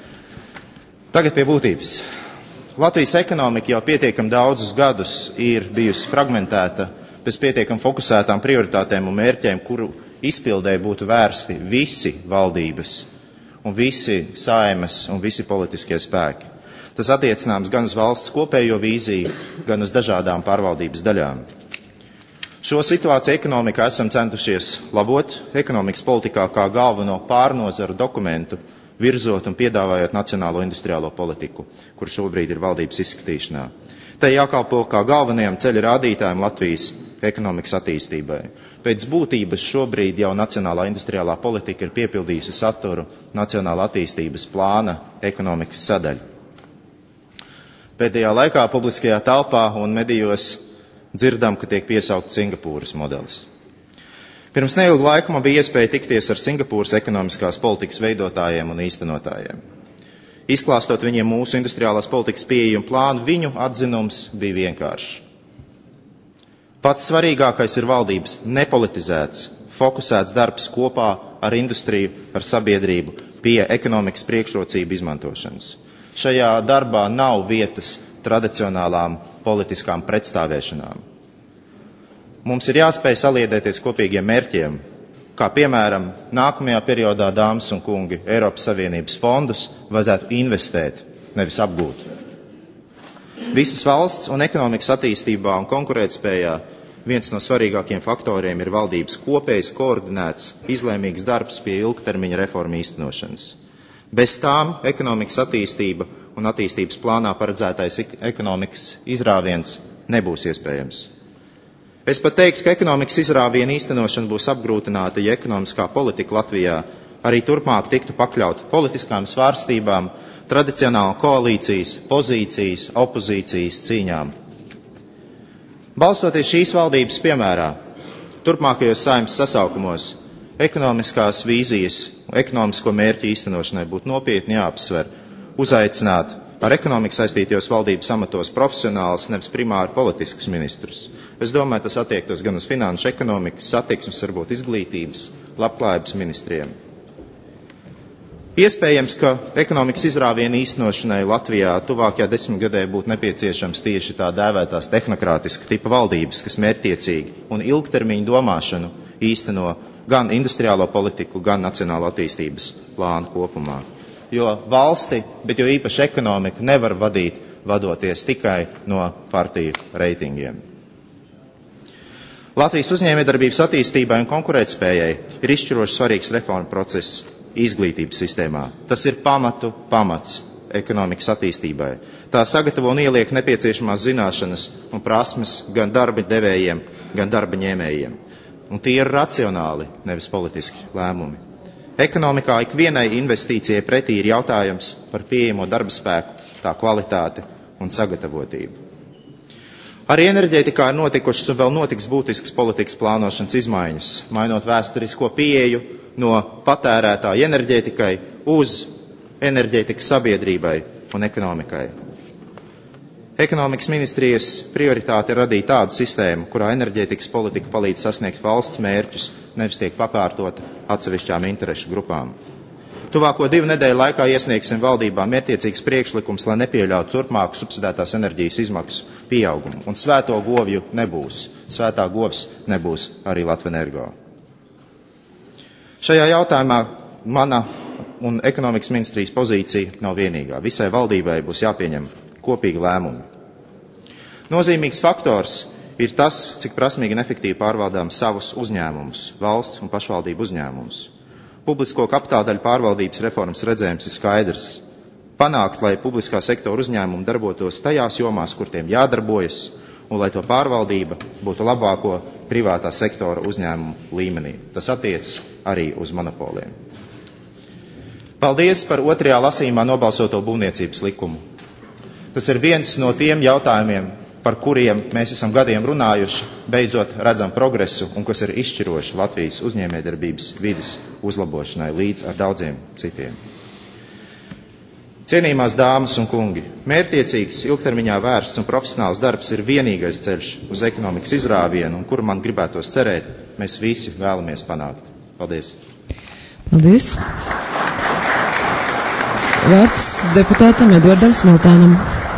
[SPEAKER 4] Tagad pie būtības. Latvijas ekonomika jau pietiekam daudzus gadus ir bijusi fragmentēta, bez pietiekam fokusētām prioritātēm un mērķiem, kuru izpildē būtu vērsti visi valdības un visi Saeimas un visi politiskie spēki. Tas attiecināms gan uz valsts kopējo vīziju, gan uz dažādām pārvaldības daļām. Šo situāciju ekonomikā esam centušies labot, ekonomikas politikā kā galveno pārnozaru dokumentu, virzot un piedāvājot nacionālo industriālo politiku, kur šobrīd ir valdības izskatīšanā. Te jākalpo kā galvenajam ceļa rādītājam Latvijas ekonomikas attīstībai. Pēc būtības šobrīd jau nacionālā industriālā politika ir piepildījusi saturu nacionāla attīstības plāna ekonomikas sadaļu. Pēdējā laikā publiskajā telpā un medijos dzirdam, ka tiek piesaukts Singapūras modelis. Pirms neilgu laiku man bija iespēja tikties ar Singapūras ekonomiskās politikas veidotājiem un īstenotājiem. Izklāstot viņiem mūsu industriālās politikas pieeju un plānu, viņu atzinums bija vienkāršs. Pats svarīgākais ir valdības nepolitizēts, fokusēts darbs kopā ar industriju, ar sabiedrību pie ekonomikas priekšrocību izmantošanas. Šajā darbā nav vietas tradicionālām politiskām pretstāvēšanām. Mums ir jāspēj saliedēties kopīgiem mērķiem, kā piemēram nākamajā periodā, dāmas un kungi, Eiropas Savienības fondus vajadzētu investēt, nevis apgūt. Visas valsts un ekonomikas attīstībā un konkurētspējā viens no svarīgākiem faktoriem ir valdības kopējs, koordinēts, izlēmīgs darbs pie ilgtermiņa reformu īstenošanas. Bez tām ekonomikas attīstība un attīstības plānā paredzētais ekonomikas izrāviens nebūs iespējams. Es pat teiktu, ka ekonomikas izrāviena īstenošana būs apgrūtināta, ja ekonomiskā politika Latvijā arī turpmāk tiktu pakļaut politiskām svārstībām, tradicionāli koalīcijas, pozīcijas, opozīcijas cīņām. Balstoties šīs valdības piemērā, turpmākajos Saeimas sasaukumos ekonomiskās vīzijas un ekonomisko mērķu īstenošanai būtu nopietni jāapsver, uzaicināt ar ekonomiku saistītajos valdības amatos profesionālus, nevis primāri politiskus ministrus. Es domāju, tas attiektos gan uz finanšu, ekonomikas, satiksmes, varbūt izglītības, labklājības ministriem. Iespējams, ka ekonomikas izrāviena īstenošanai Latvijā tuvākajā desmitgadē būtu nepieciešams tieši tā dēvētās tehnokrātiska tipa valdības, kas mērķtiecīgi un ilgtermiņu domāšanu īsteno gan industriālo politiku, gan nacionālo attīstības plānu kopumā. Jo valsti, bet jo īpaši ekonomiku nevar vadīt, vadoties tikai no partiju reitingiem. Latvijas uzņēmējdarbības attīstībai un konkurētspējai ir izšķiroši svarīgs reformu process izglītības sistēmā. Tas ir pamatu pamats ekonomikas attīstībai. Tā sagatavo un ieliek nepieciešamās zināšanas un prasmes gan darba devējiem, gan darba ņēmējiem. Un tie ir racionāli, nevis politiski lēmumi. Ekonomikā ikvienai investīcijai pretī ir jautājums par pieejamo darba spēku, tā kvalitāti un sagatavotību. Arī enerģētikā ir notikušas un vēl notiks būtiskas politikas plānošanas izmaiņas, mainot vēsturisko pieeju no patērētāja enerģētikai uz enerģētikas sabiedrībai un ekonomikai. Ekonomikas ministrijas prioritāte ir radīt tādu sistēmu, kurā enerģētikas politika palīdz sasniegt valsts mērķus, nevis tiek pakārtota atsevišķām interešu grupām. Tuvāko divu nedēļu laikā iesniegsim valdībā mērķtiecīgs priekšlikums, lai nepieļautu turpmāku subsidētās enerģijas izmaksu pieaugumu. Un svēto govju nebūs. Svētā govs nebūs arī Latvenergo. Šajā jautājumā mana un ekonomikas ministrijas pozīcija nav vienīgā. Visai valdībai būs jāpieņem kopīgi lēmumi. Nozīmīgs faktors ir tas, cik prasmīgi un efektīvi pārvaldām savus uzņēmumus, valsts un pašvaldību uzņēmumus. Publisko kapitāla daļu pārvaldības reformas redzējums ir skaidrs. Panākt, lai publiskā sektora uzņēmumi darbotos tajās jomās, kur tiem jādarbojas, un lai to pārvaldība būtu labāko privātā sektora uzņēmumu līmenī. Tas attiecas arī uz monopoliem. Paldies par otrajā lasījumā nobalsoto būvniecības likumu. Tas ir viens no tiem jautājumiem, par kuriem mēs esam gadiem runājuši, beidzot redzam progresu un kas ir izšķiroši Latvijas uzņēmējdarbības vides uzlabošanai līdz ar daudziem citiem. Cienījamās dāmas un kungi, mērķtiecīgs, ilgtermiņā vērsts un profesionāls darbs ir vienīgais ceļš uz ekonomikas izrāvienu, un kuru man gribētos cerēt, mēs visi vēlamies panākt. Paldies!
[SPEAKER 1] Paldies! Vārds deputātam Edvardam Smiltānam.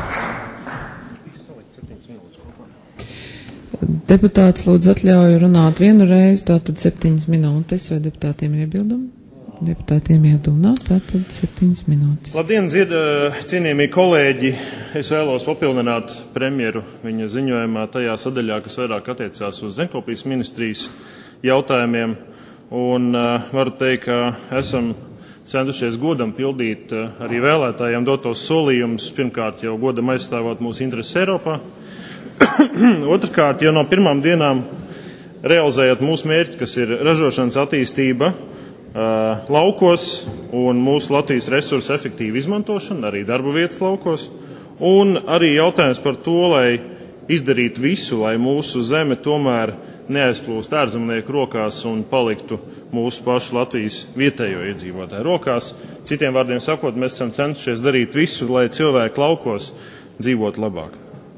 [SPEAKER 1] Deputāts lūdzu atļauju runāt vienu reizi, tātad septiņas minūtes, vai deputātiem ir iebildumi? Deputātiem iedomā, tātad septiņas minūtes.
[SPEAKER 5] Labdien, dzied, cienījamie kolēģi! Es vēlos papildināt premjeru viņa ziņojumā tajā sadaļā, kas vairāk attiecās uz zemkopības ministrijas jautājumiem. Un uh, varu teikt, ka esam centušies godam pildīt uh, arī vēlētājiem dotos solījumus, pirmkārt jau godam aizstāvot mūsu intereses Eiropā. Otrkārt, jau no pirmām dienām realizējot mūsu mērķi, kas ir ražošanas attīstība, uh, laukos un mūsu Latvijas resursu efektīva izmantošana, arī darba vietas laukos, un arī jautājums par to, lai izdarītu visu, lai mūsu zeme tomēr neaizplūst ārzemnieku rokās un paliktu mūsu pašu Latvijas vietējo iedzīvotāju rokās. Citiem vārdiem sakot, mēs esam centušies darīt visu, lai cilvēki laukos dzīvotu labāk.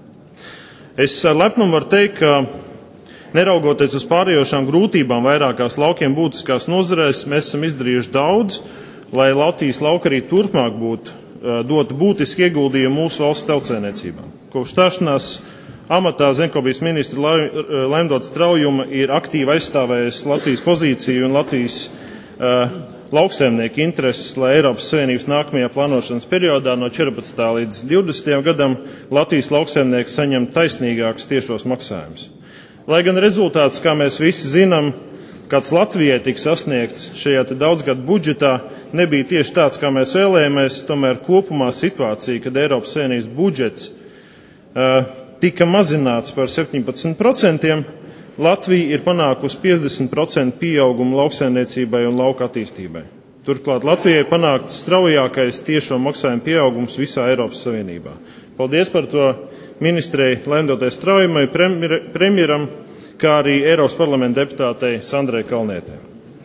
[SPEAKER 5] Es ar lepnumu varu teikt, ka neraugoties uz pārējošām grūtībām vairākās laukiem būtiskās nozarēs, mēs esam izdarījuši daudz, lai Latvijas lauka arī turpmāk būtu, dotu būtiski ieguldījumu mūsu valsts tautsēmniecībā. Kopš stāšanās amatā zemkopības ministra Laimdots Straujuma ir aktīvi aizstāvējis Latvijas pozīciju un Latvijas uh, lauksaimnieku intereses, lai Eiropas Savienības nākamajā plānošanas periodā no četrpadsmitā līdz divdesmitajam gadam Latvijas lauksaimnieki saņem taisnīgākus tiešos maksājumus. Lai gan rezultāts, kā mēs visi zinām, kāds Latvijai tika sasniegts šajā te daudzgadu budžetā, nebija tieši tāds, kā mēs vēlējāmies, tomēr kopumā situācija, kad Eiropas Savienības budžets uh, tika mazināts par septiņpadsmit procentiem, Latvija ir panākusi piecdesmit procentu pieaugumu lauksaimniecībai un lauka attīstībai. Turklāt Latvijai panākts straujākais tiešo maksājumu pieaugums visā Eiropas Savienībā. Paldies par to ministrei Laimdotai Straujumai, premjeram, kā arī Eiropas parlamenta deputātei Sandrai Kalnietei.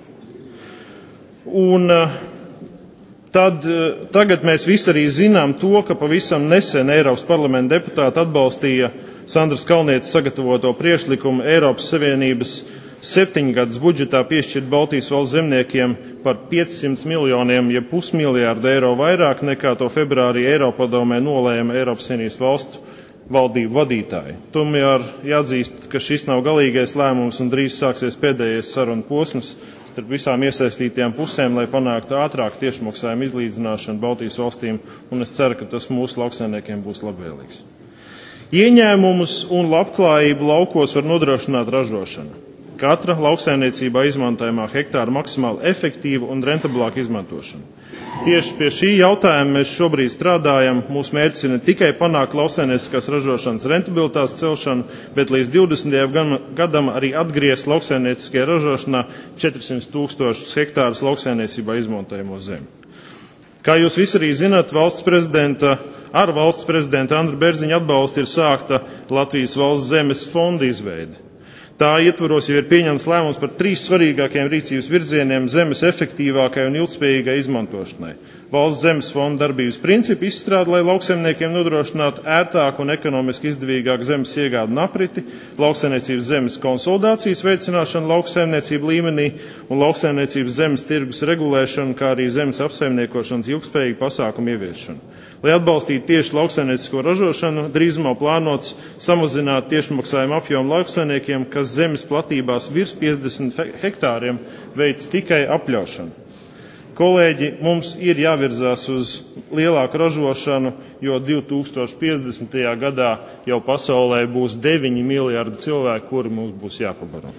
[SPEAKER 5] Un Tad, tagad mēs visi arī zinām to, ka pavisam nesen Eiropas parlamenta deputāti atbalstīja Sandras Kalnietes sagatavoto priekšlikumu Eiropas Savienības septiņgadus budžetā piešķirt Baltijas valsts zemniekiem par piecsimt miljoniem, ja pusmiljārdu eiro vairāk nekā to februārī Eiropadomē nolēma Eiropas Savienības valstu valdību vadītāji. Tomēr jāatzīst, ka šis nav galīgais lēmums un drīz sāksies pēdējais sarunu posms starp visām iesaistītajām pusēm, lai panāktu ātrāk tiešmaksājumu izlīdzināšanu Baltijas valstīm, un es ceru, ka tas mūsu lauksaimniekiem būs labvēlīgs. Ieņēmumus un labklājību laukos var nodrošināt ražošana. Katra lauksaimniecībā izmantojamā hektāra maksimāli efektīva un rentablāka izmantošana. Tieši pie šī jautājuma mēs šobrīd strādājam. Mūsu mērķis ir ne tikai panākt lauksaimnieciskās ražošanas rentabilitātes celšanu, bet līdz divdesmitajam gadam arī atgriezt lauksaimnieciskajā ražošanā četrsimt tūkstošus hektārus lauksaimniecībā izmantojamo zemi. Kā jūs visi arī zināt, valsts prezidenta, ar valsts prezidenta Andra Bērziņa atbalstu ir sākta Latvijas valsts zemes fonda izveide. Tā ietvaros jau ir pieņemts lēmums par trīs svarīgākiem rīcības virzieniem zemes efektīvākai un ilgspējīgai izmantošanai. Valsts zemes fonda darbības principu izstrāde, lai lauksaimniekiem nodrošinātu ērtāku un ekonomiski izdevīgāku zemes iegādu un apriti, lauksaimniecības zemes konsolidācijas veicināšanu lauksaimniecību līmenī un lauksaimniecības zemes tirgus regulēšanu, kā arī zemes apsaimniekošanas ilgspējīgu pasākumu ieviešanu. Lai atbalstītu tieši lauksaimniecisko ražošanu, drīzumā plānots samazināt tiešmaksājumu apjomu lauksaimniekiem, kas zemes platībās virs piecdesmit hektāriem veic tikai apļaušanu. Kolēģi, mums ir jāvirzās uz lielāku ražošanu, jo divi tūkstoši piecdesmitajā gadā jau pasaulē būs deviņi miljardi cilvēku, kuri mums būs jāpabaro.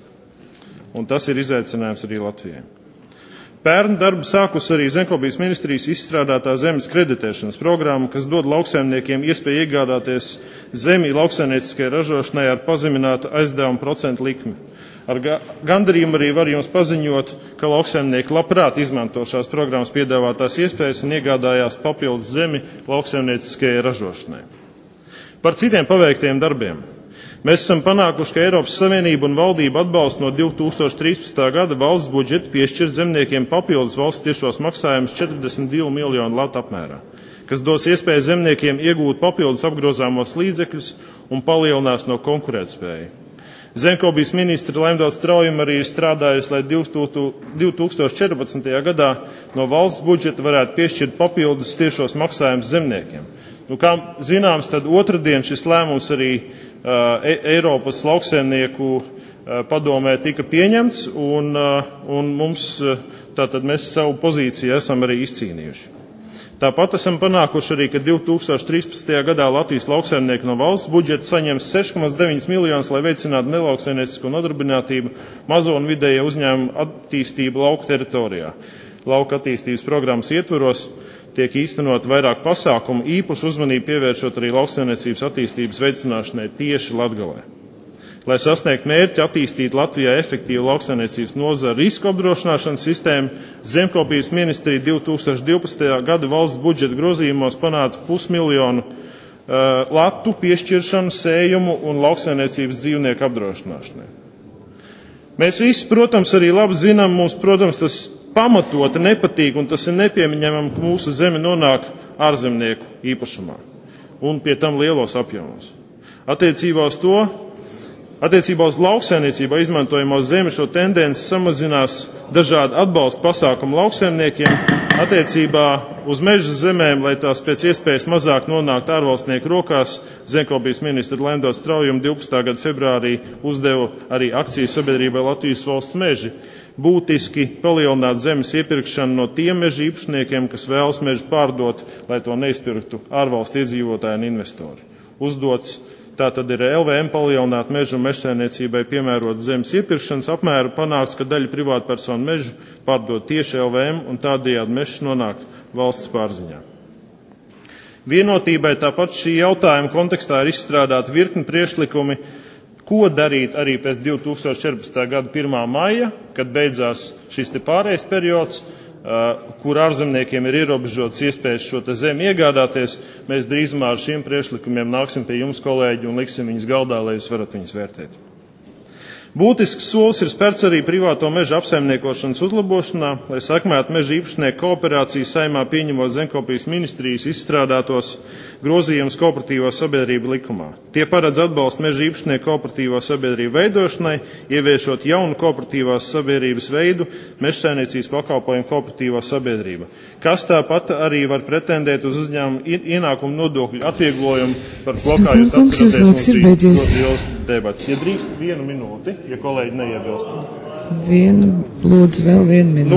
[SPEAKER 5] Un tas ir izaicinājums arī Latvijai. Pērn darbu sākus arī zemkopības ministrijas izstrādātā zemes kreditēšanas programma, kas dod lauksaimniekiem iespēju iegādāties zemi lauksaimnieciskai ražošanai ar pazeminātu aizdevumu procentu likmi. Ar gandarījumu arī var jums paziņot, ka lauksaimnieki labprāt izmanto šās programmas piedāvātās iespējas un iegādājās papildus zemi lauksaimnieciskajai ražošanai. Par citiem paveiktiem darbiem. Mēs esam panākuši, ka Eiropas Savienība un valdība atbalsta no divi tūkstoši trīspadsmitā gada valsts budžeta piešķirt zemniekiem papildus valsts tiešos maksājumus četrdesmit divu miljonu latu apmērā, kas dos iespēju zemniekiem iegūt papildus apgrozāmos līdzekļus un palielinās no konkurētspēju. Zemkopības ministra Laimdāls Straujuma arī ir strādājusi, lai divi tūkstoši četrpadsmitajā gadā no valsts budžeta varētu piešķirt papildus tiešos maksājumus zemniekiem. Nu, kā zināms, tad otrdien šis lēmums arī uh, Eiropas lauksaimnieku uh, padomē tika pieņemts, un, uh, un mums, uh, tātad mēs savu pozīciju esam arī izcīnījuši. Tāpat esam panākuši arī, ka divi tūkstoši trīspadsmitajā gadā Latvijas lauksaimnieki no valsts budžeta saņems seši komats deviņi miljonus, lai veicinātu nelauksaimniecisko nodarbinātību, mazo un vidējo uzņēmumu attīstību lauku teritorijā. Lauka attīstības programmas ietvaros tiek īstenot vairāk pasākumu, īpašu uzmanību pievēršot arī lauksaimniecības attīstības veicināšanai tieši Latgalē. Lai sasniegtu mērķi attīstīt Latvijā efektīvu lauksaimniecības nozaru risku apdrošināšanas sistēmu, Zemkopības ministrija divi tūkstoši divpadsmitajā gada valsts budžeta grozījumos panāca pusmiljonu uh, latu piešķiršanu sējumu un lauksaimniecības dzīvnieku apdrošināšanai. Mēs visi, protams, arī labi zinām, mums, protams, tas pamatoti nepatīk un tas ir nepieņemami, ka mūsu zeme nonāk ārzemnieku īpašumā un pie tam lielos apjomos. Attiecībā uz to Attiecībā uz lauksaimniecībā izmantojamo zemi šo tendenci samazinās dažādi atbalsta pasākumu lauksaimniekiem. Attiecībā uz meža zemēm, lai tās pēc iespējas mazāk nonākt ārvalstnieku rokās, Zemkopības ministra Laimdāls Straujuma divpadsmitā gada februārī uzdeva arī akcijas sabiedrībai Latvijas valsts meži būtiski palielināt zemes iepirkšanu no tiem meža īpašniekiem, kas vēlas mežu pārdot, lai to neizpirktu ārvalstu iedzīvotāji un investori. Uzdots Tā tad ir L V M palielināt mežu un mežsaimniecībai piemērot zemes iepirkšanas apmēru, panāks, ka daļa privātpersonu mežu pārdod tieši L V M un tādējādi mežs nonāk valsts pārziņā. Vienotībai tāpat šī jautājuma kontekstā ir izstrādāti virkni priekšlikumi, ko darīt arī pēc divi tūkstoši četrpadsmitā gada pirmā maija, kad beidzās šis te pārējais periods, kur ārzemniekiem ir ierobežotas iespējas šo te zemi iegādāties. Mēs drīzumā ar šiem priekšlikumiem nāksim pie jums, kolēģi, un liksim viņus galdā, lai jūs varat viņus vērtēt. Būtisks solis ir spērts arī privāto meža apsaimniekošanas uzlabošanā, lai sekmētu meža īpašnieku kooperāciju Saeimā pieņemot Zemkopības ministrijas izstrādātos grozījumus kooperatīvo sabiedrību likumā. Tie paredz atbalstu meža īpašnieku kooperatīvo sabiedrību veidošanai, ieviešot jaunu kooperatīvās sabiedrības veidu mežsaimniecības pakalpojumu kooperatīvā sabiedrība, kas tāpat arī var pretendēt uz uzņēmumu ienākumu nodokļu atvieglojumu, par ko, kā jūs atceraties, mums ir liels debats. Ja drīkst vienu minūti, ja kolēģi neiebilst.
[SPEAKER 1] Vienu, lūdzu, vēl vienu minūti.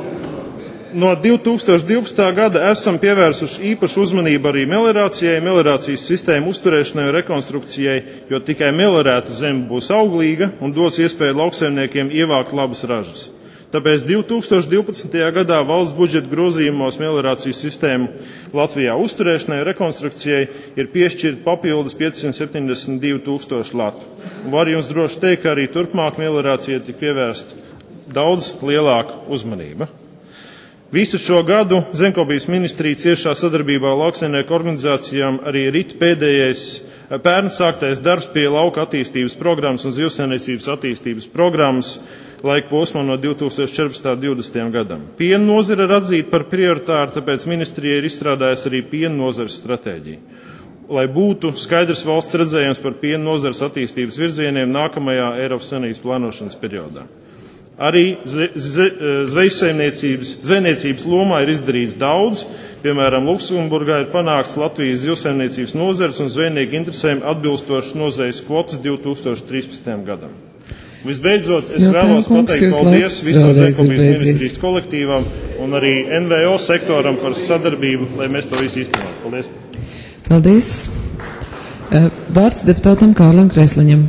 [SPEAKER 5] No, no divi tūkstoši divpadsmitā gada esam pievērsuši īpašu uzmanību arī meliorācijai, meliorācijas sistēmu uzturēšanai un rekonstrukcijai, jo tikai meliorēta zeme būs auglīga un dos iespēju lauksaimniekiem ievākt labas ražas. Tāpēc divi tūkstoši divpadsmitajā gadā valsts budžeta grozījumos meliorācijas sistēmu Latvijā uzturēšanai un rekonstrukcijai ir piešķirt papildus piecsimt septiņdesmit divi tūkstoši latu. Un var jums droši teikt, ka arī turpmāk meliorācijai tik pievērst daudz lielāka uzmanība. Visu šo gadu Zemkopības ministrija ciešā sadarbībā ar lauksaimnieku organizācijām arī rit pēdējais pērn sāktais darbs pie lauka attīstības programmas un zivsaimniecības attīstības programmas laika posmā no divi tūkstoši četrpadsmitā līdz divdesmitajam gadam. Piena nozara ir atzīta par prioritāru, tāpēc ministrija ir izstrādājusi arī piena nozares stratēģiju, lai būtu skaidrs valsts redzējums par piena nozares attīstības virzieniem nākamajā Eiropas Savienības plānošanas periodā. Arī zvejsaimniecības, zvejniecības lomā ir izdarīts daudz, piemēram, Luksemburgā ir panākts Latvijas zivsaimniecības nozares un zvejnieku interesēm atbilstošas nozvejas kvotas divi tūkstoši trīspadsmitajam gadam. Visbeidzot, es vēlos pateikt paldies visam Zemkopības ministrijas kolektīvam un arī N V O sektoram par sadarbību, lai mēs to visu īstenot. Paldies.
[SPEAKER 1] Paldies. Vārds deputātam Kārlim Kresliņam.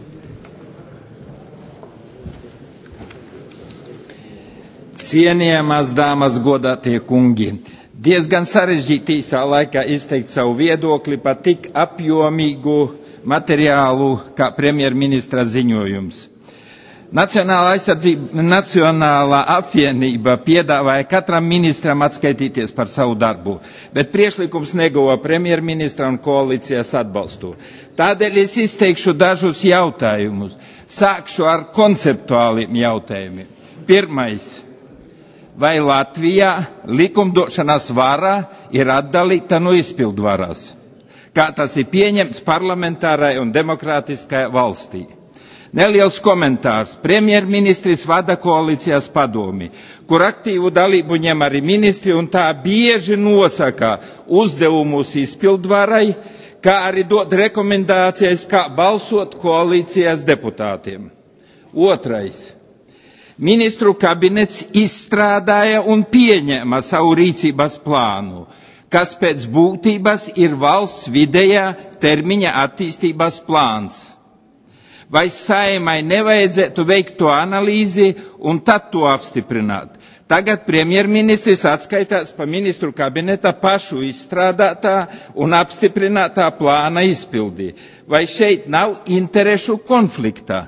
[SPEAKER 6] Cienījamās dāmas, godātie kungi, diezgan sarežģīti īsā laikā izteikt savu viedokli par tik apjomīgu materiālu kā premjerministra ziņojums. Nacionālā aizsardzība, Nacionālā apvienība piedāvāja katram ministram atskaitīties par savu darbu, bet priekšlikums neguva premjerministra un koalīcijas atbalstu. Tādēļ es izteikšu dažus jautājumus. Sākšu ar konceptuāliem jautājumiem. Pirmais. Vai Latvijā likumdošanas vara ir atdalīta no izpildvaras, kā tas ir pieņemts parlamentārai un demokrātiskai valstī? Neliels komentārs. Premjerministrs vada koalīcijas padomi, kur aktīvu dalību ņem arī ministri, un tā bieži nosaka uzdevumus izpildvarai, kā arī dod rekomendācijas, kā balsot koalīcijas deputātiem. Otrais. Ministru kabinets izstrādāja un pieņēma savu rīcības plānu, kas pēc būtības ir valsts vidējā termiņa attīstības plāns. Vai Saeimai nevajadzētu veikt to analīzi un tad to apstiprināt? Tagad premjerministrs atskaitās pa ministru kabineta pašu izstrādātā un apstiprinātā plāna izpildi. Vai šeit nav interešu konflikta?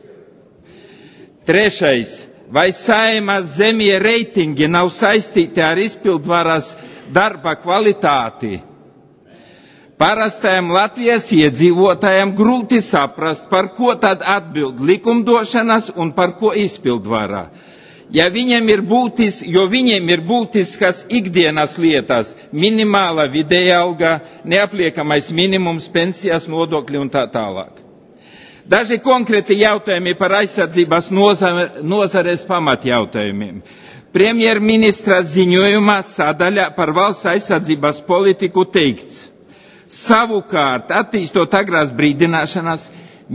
[SPEAKER 6] Trešais. Vai Saimas zemie reitingi nav saistīti ar izpildvaras darba kvalitāti? Parastajam Latvijas iedzīvotājiem grūti saprast, par ko tad atbild likumdošanas un par ko izpildvarā. Ja viņiem ir būtis, jo viņiem ir būtiskas ikdienas lietas, minimāla vidēja alga, neapliekamais minimums, pensijas, nodokļi un tā tālāk. Daži konkrēti jautājumi par aizsardzības nozares pamatjautājumiem. Premjerministra ziņojumā sadaļā par valsts aizsardzības politiku teikts. Savukārt, attīstot agrās brīdināšanas,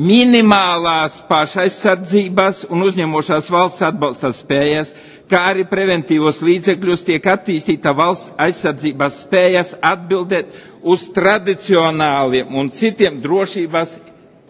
[SPEAKER 6] minimālās pašaizsardzības un uzņemošās valsts atbalsta spējas, kā arī preventīvos līdzekļus tiek attīstīta valsts aizsardzības spējas atbildēt uz tradicionāliem un citiem drošības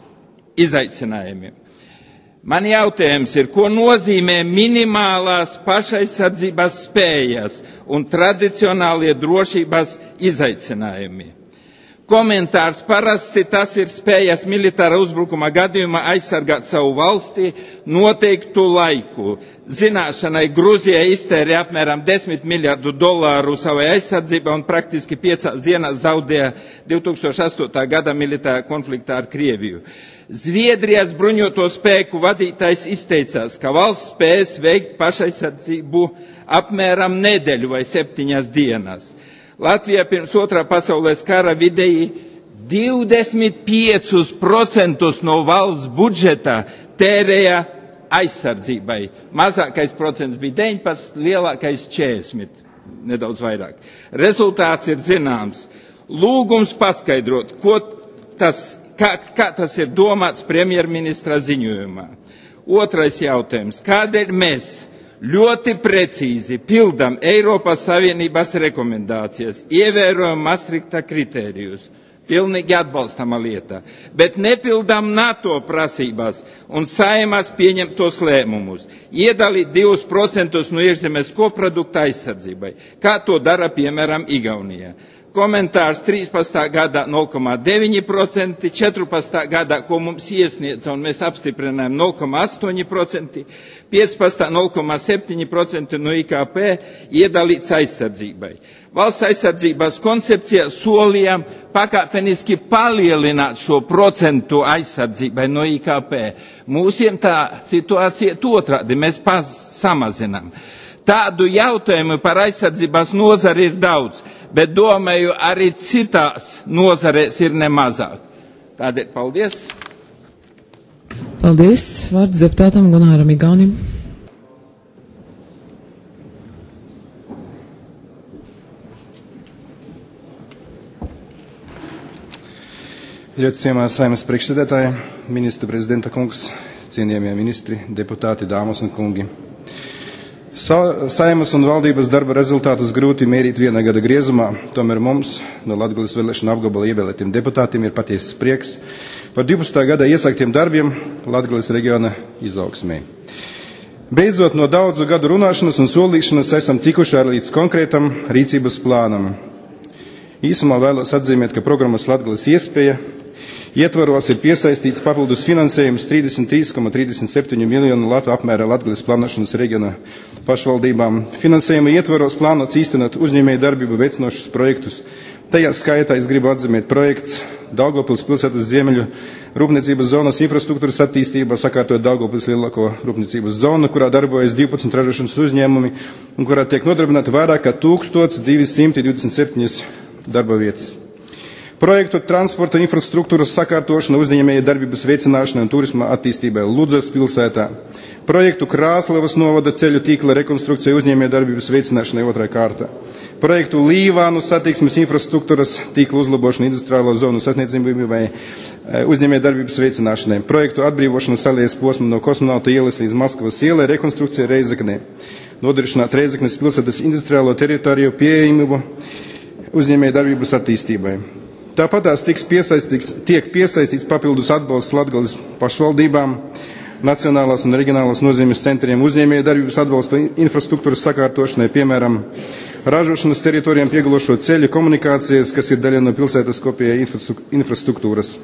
[SPEAKER 6] izaicinājumiem. Man jautājums ir, ko nozīmē minimālās pašaizsardzības spējas un tradicionālie drošības izaicinājumi? Komentārs parasti tas ir spējas militāra uzbrukuma gadījumā aizsargāt savu valsti noteiktu laiku. Zināšanai Gruzijai iztērē apmēram desmit miljardu dolāru savai aizsardzībai un praktiski piecās dienās zaudēja divi tūkstoši astotā gada militārā konfliktā ar Krieviju. Zviedrijas bruņoto spēku vadītājs izteicās, ka valsts spēs veikt pašaizsardzību apmēram nedēļu vai septiņas dienas. Latvijā pirms otrā pasaules kara vidēji divdesmit piecus procentus no valsts budžeta tērēja aizsardzībai. Mazākais procents bija deviņpadsmit, lielākais četrdesmit, nedaudz vairāk. Rezultāts ir zināms. Lūgums paskaidrot, ko tas, kā, kā tas ir domāts premjerministra ziņojumā. Otrais jautājums. Kādēļ mēs ļoti precīzi pildam Eiropas Savienības rekomendācijas, ievērojam Maastrichta kritērijus, pilnīgi atbalstama lieta, bet nepildam NATO prasības un Saimas pieņemtos lēmumus, iedalīt divus procentus no iekšzemes koprodukta aizsardzībai, kā to dara, piemēram, Igaunija. Komentārs trīspadsmitā gadā nulle komats deviņi procenti, četrpadsmitā gadā, ko mums iesniedza un mēs apstiprinājām nulle komats astoņi procenti, piecpadsmitā nulle komats septiņi procenti no I K P iedalīts aizsardzībai. Valsts aizsardzības koncepcijā solījām pakāpeniski palielināt šo procentu aizsardzībai no I K P. Mūsiem tā situācija otrādi, mēs paz samazinām. Tādu jautājumu par aizsardzības nozari ir daudz, bet domāju, arī citās nozarēs ir nemazāk. Tādēļ paldies.
[SPEAKER 1] Paldies. Vārds deputātam Gunāram Igaunim.
[SPEAKER 7] Ļoti cienījamā Saeimas priekšsēdētāja, ministru prezidenta kungs, cienījamie ministri, deputāti, dāmas un kungi. Saeimas un valdības darba rezultātus grūti mērīt viena gada griezumā, tomēr mums no Latgales vēlēšanu apgabala ievēlētiem deputātiem ir patiesas prieks par divpadsmitā gada iesāktiem darbiem Latgales reģiona izaugsmē. Beidzot no daudzu gadu runāšanas un solīšanas esam tikuši ar līdz konkrētam rīcības plānam. Īsumā vēlos atzīmēt, ka programmas Latgales iespēja ietvaros ir piesaistīts papildus finansējums trīsdesmit trīs komats trīsdesmit septiņi miljonu latu apmērā Latgales plānošanas reģiona pašvaldībām. Finansējuma ietvaros plānots īstenot uzņēmēju darbību veicinošus projektus. Tajā skaitā es gribu atzīmēt projekts Daugavpils pilsētas ziemeļu rūpniecības zonas infrastruktūras attīstībā, sakārtojot Daugavpils lielāko rūpniecības zonu, kurā darbojas divpadsmit ražošanas uzņēmumi un kurā tiek nodarbināti vairāk kā tūkstoš divi simti divdesmit septiņas darba vietas. Projektu transporta infrastruktūras sakārtošana, uzņēmēja darbības veicināšana un turisma attīstībai Ludzas pilsētā. Projektu Krāslavas novada ceļu tīkla rekonstrukcija uzņēmēja darbības veicināšanai otrā kārta. Projektu Līvānu satiksmes infrastruktūras tīkla uzlabošana industriālo zonu sasniedzamībai vai uzņēmēja darbības veicināšanai. Projektu atbrīvošana salijas posma no Kosmonauta ielas līdz Maskavas ielai rekonstrukcija Reizeknē. Nodrošināt Reizeknes pilsētas industriālo teritoriju pieejamību uzņēmēja darbības attīstībai. Tāpat tās tiks piesaistīts, tiek piesaistīts papildus atbalsts Latgales pašvaldībām, nacionālās un reģionālās nozīmes centriem uzņēmēja darbības atbalsta infrastruktūras sakārtošanai, piemēram, ražošanas teritorijām piegalošo ceļu komunikācijas, kas ir daļa no pilsētas kopējai infrastruktūras.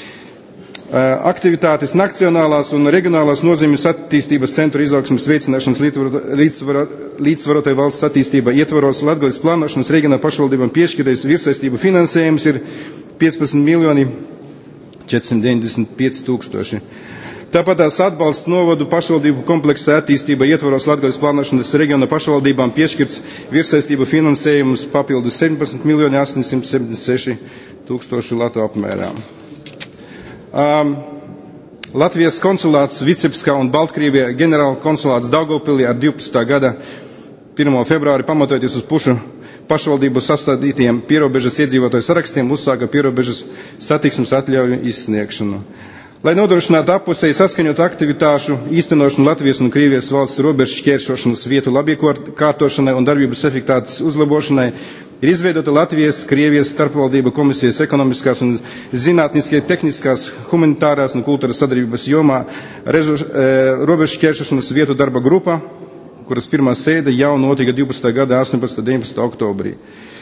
[SPEAKER 7] Aktivitātes nacionālās un reģionālās nozīmes attīstības centru izaugsmes veicināšanas līdzsvarotai valsts attīstība ietvaros Latgales plānošanas reģionā pašvaldībām piešķirtais virsaistību finansējums ir piecpadsmit miljoni četrsimt deviņdesmit pieci tūkstoši. Tāpat tās atbalsts novadu pašvaldību kompleksa attīstība ietvaros Latgales plānošanas reģiona pašvaldībām piešķirts virsaistību finansējums papildus septiņpadsmit miljoni astoņsimt septiņdesmit seši tūkstoši latu apmērā. Um, Latvijas konsulāts Vicebskā un Baltkrievijā ģenerāla konsulāts Daugavpilī ar divpadsmitā gada pirmo februāri pamatojoties uz pušu pašvaldību sastādītiem pierobežas iedzīvotāju sarakstiem uzsāka pierobežas satiksmes atļauju izsniegšanu. Lai nodrošinātu appusēji saskaņot aktivitāšu īstenošanu Latvijas un Krievijas valsts robežu šķēršošanas vietu labiekārtošanai un darbības efektivitātes uzlabošanai, ir izveidota Latvijas, Krievijas starpvaldību komisijas ekonomiskās un zinātniskie, tehniskās, humanitārās un kultūras sadarbības jomā režu, e, robežu šķēršošanas vietu darba grupa, kuras pirmā sēde jau notika divpadsmitā gada astoņpadsmitā un deviņpadsmitā oktobrī.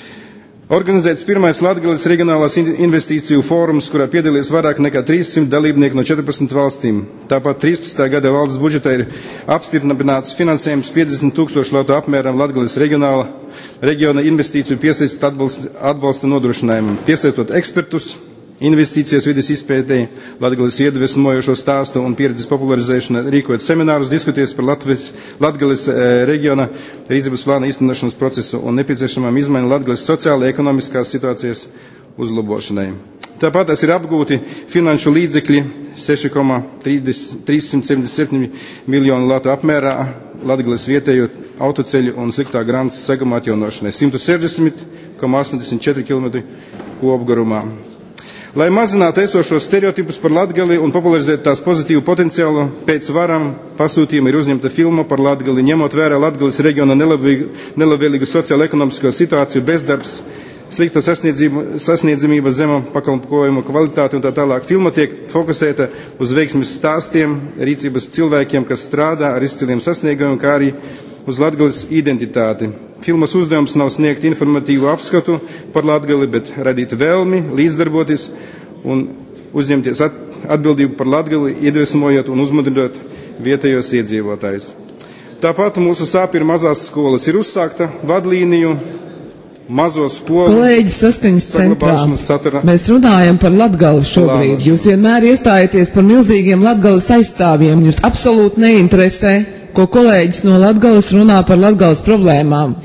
[SPEAKER 7] Organizēts pirmais Latgales reģionālās investīciju fórums, kurā piedalījās vairāk nekā trīssimt dalībnieku no četrpadsmit valstīm. Tāpat trīspadsmitā gada valsts budžetā ir apstiprināts finansējums piecdesmit tūkstoši latu apmēram Latgales reģionāla reģiona investīciju piesaistot atbalsta, atbalsta nodrošinājumu, piesaistot ekspertus, investīcijas vides izpētēji, Latgales iedvesmojošo stāstu un pieredzes popularizēšanu, rīkojot seminārus, diskutēs par Latvijas, Latgales e, reģiona rīcības plāna īstenošanas procesu un nepieciešamām izmaiņām Latgales sociāla ekonomiskās situācijas uzlabošanai. Tāpat tas ir apgūti finanšu līdzekļi seši komats trīssimt septiņdesmit septiņi miljonu latu apmērā Latgales vietējo autoceļu un sliktā grāmatas seguma atjaunošanai, simt sešdesmit komats astoņdesmit četri kilometri kopgarumā. Lai mazinātu esošos stereotipus par Latgali un popularizētu tās pozitīvu potenciālu, pēc varam pasūtījuma ir uzņemta filma par Latgali, ņemot vērā Latgales reģiona nelabvēlīgu sociālo-ekonomisko situāciju, bezdarbs, slikta sasniedzamība, zema pakalpojumu kvalitāte un tā tālāk. Filma tiek fokusēta uz veiksmes stāstiem, rīcības cilvēkiem, kas strādā ar izciliem sasniegumiem, kā arī uz Latgales identitāti. Filmas uzdevums nav sniegt informatīvu apskatu par Latgali, bet radīt vēlmi, līdzdarboties un uzņemties atbildību par Latgali, iedvesmojot un uzmudrinot vietējos iedzīvotājus. Tāpat mūsu sāpju mazās skolas ir uzsākta vadlīniju mazo skolu.
[SPEAKER 1] Kolēģi saskaņas centrā. Mēs runājam par Latgali šobrīd. Plānošanu. Jūs vienmēr iestājaties par milzīgiem Latgalas aizstāvjiem. Jūs absolūti neinteresē, ko kolēģis no Latgales runā par Latgales problēmām.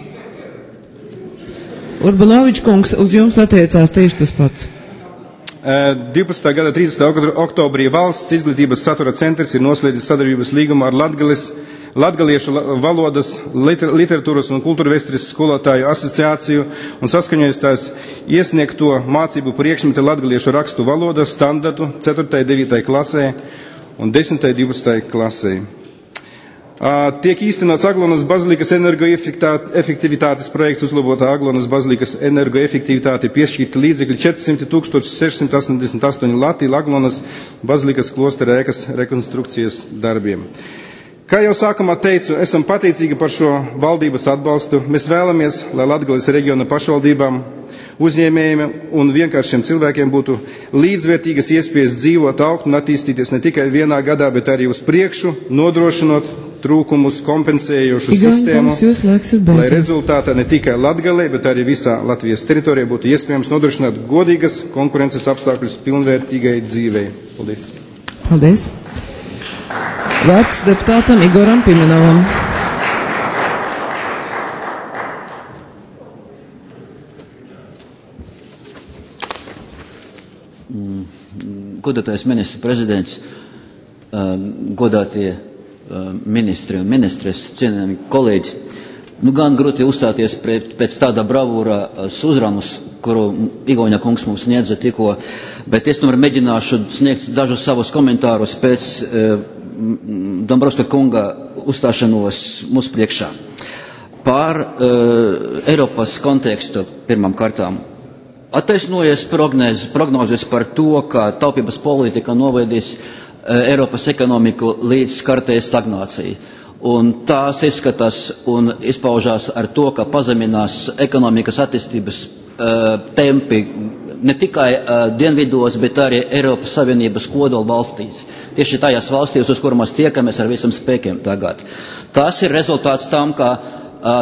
[SPEAKER 1] Urbanovičs kungs, uz jums attiecās tieši tas pats.
[SPEAKER 7] divpadsmitā gada trīspadsmitā oktobrī valsts izglītības satura centrs ir noslēdzis sadarbības līgumu ar Latgales, latgaliešu valodas, literatūras un kultūrvēstures skolotāju asociāciju un saskaņojis tās iesniegto mācību priekšmetu latgaliešu rakstu valoda standartu ceturtajai devītajai klasē un desmitajai divpadsmitajai klasē. Tiek īstenots Aglonas bazilikas energoefektivitātes projekts, uzlabota Aglonas bazilikas energoefektivitāte, piešķirti līdzekļi četrsimt tūkstoši sešsimt astoņdesmit astoņi lati Aglonas bazilikas klostera ēkas rekonstrukcijas darbiem. Kā jau sākumā teicu, esam pateicīgi par šo valdības atbalstu. Mēs vēlamies, lai Latgales reģiona pašvaldībām uzņēmējiem un vienkāršiem cilvēkiem būtu līdzvērtīgas iespējas dzīvot, augt un attīstīties ne tikai vienā gadā, bet arī uz priekšu, nodrošinot trūkumus kompensējošu sistēmu, lai rezultātā ne tikai Latgalei, bet arī visā Latvijas teritorijā būtu iespējams nodrošināt godīgas konkurences apstākļus pilnvērtīgai dzīvei. Paldies.
[SPEAKER 1] Paldies. Vārds deputātam Igoram Pimenovam.
[SPEAKER 8] Godātais ministra prezidents, godātie ministri un ministres, cienījami kolēģi, nu gan grūti uzstāties pēc tāda bravūra uzrunas, kuru Igauņa kungs mums sniedza tikko, bet es tomēr mēģināšu sniegt dažus savus komentārus pēc Dombrovska kunga uzstāšanos mūsu priekšā. Par uh, Eiropas kontekstu pirmām kārtām. Attaisnojas prognozes par to, ka taupības politika novedīs uh, Eiropas ekonomiku līdz kārtēji stagnācijai. Un tās izskatās un izpaužās ar to, ka pazeminās ekonomikas attīstības uh, tempi ne tikai uh, dienvidos, bet arī Eiropas Savienības kodola valstīs. Tieši tajās valstīs, uz kurām mēs tiekamies ar visam spēkiem tagad. Tas ir rezultāts tam, ka uh,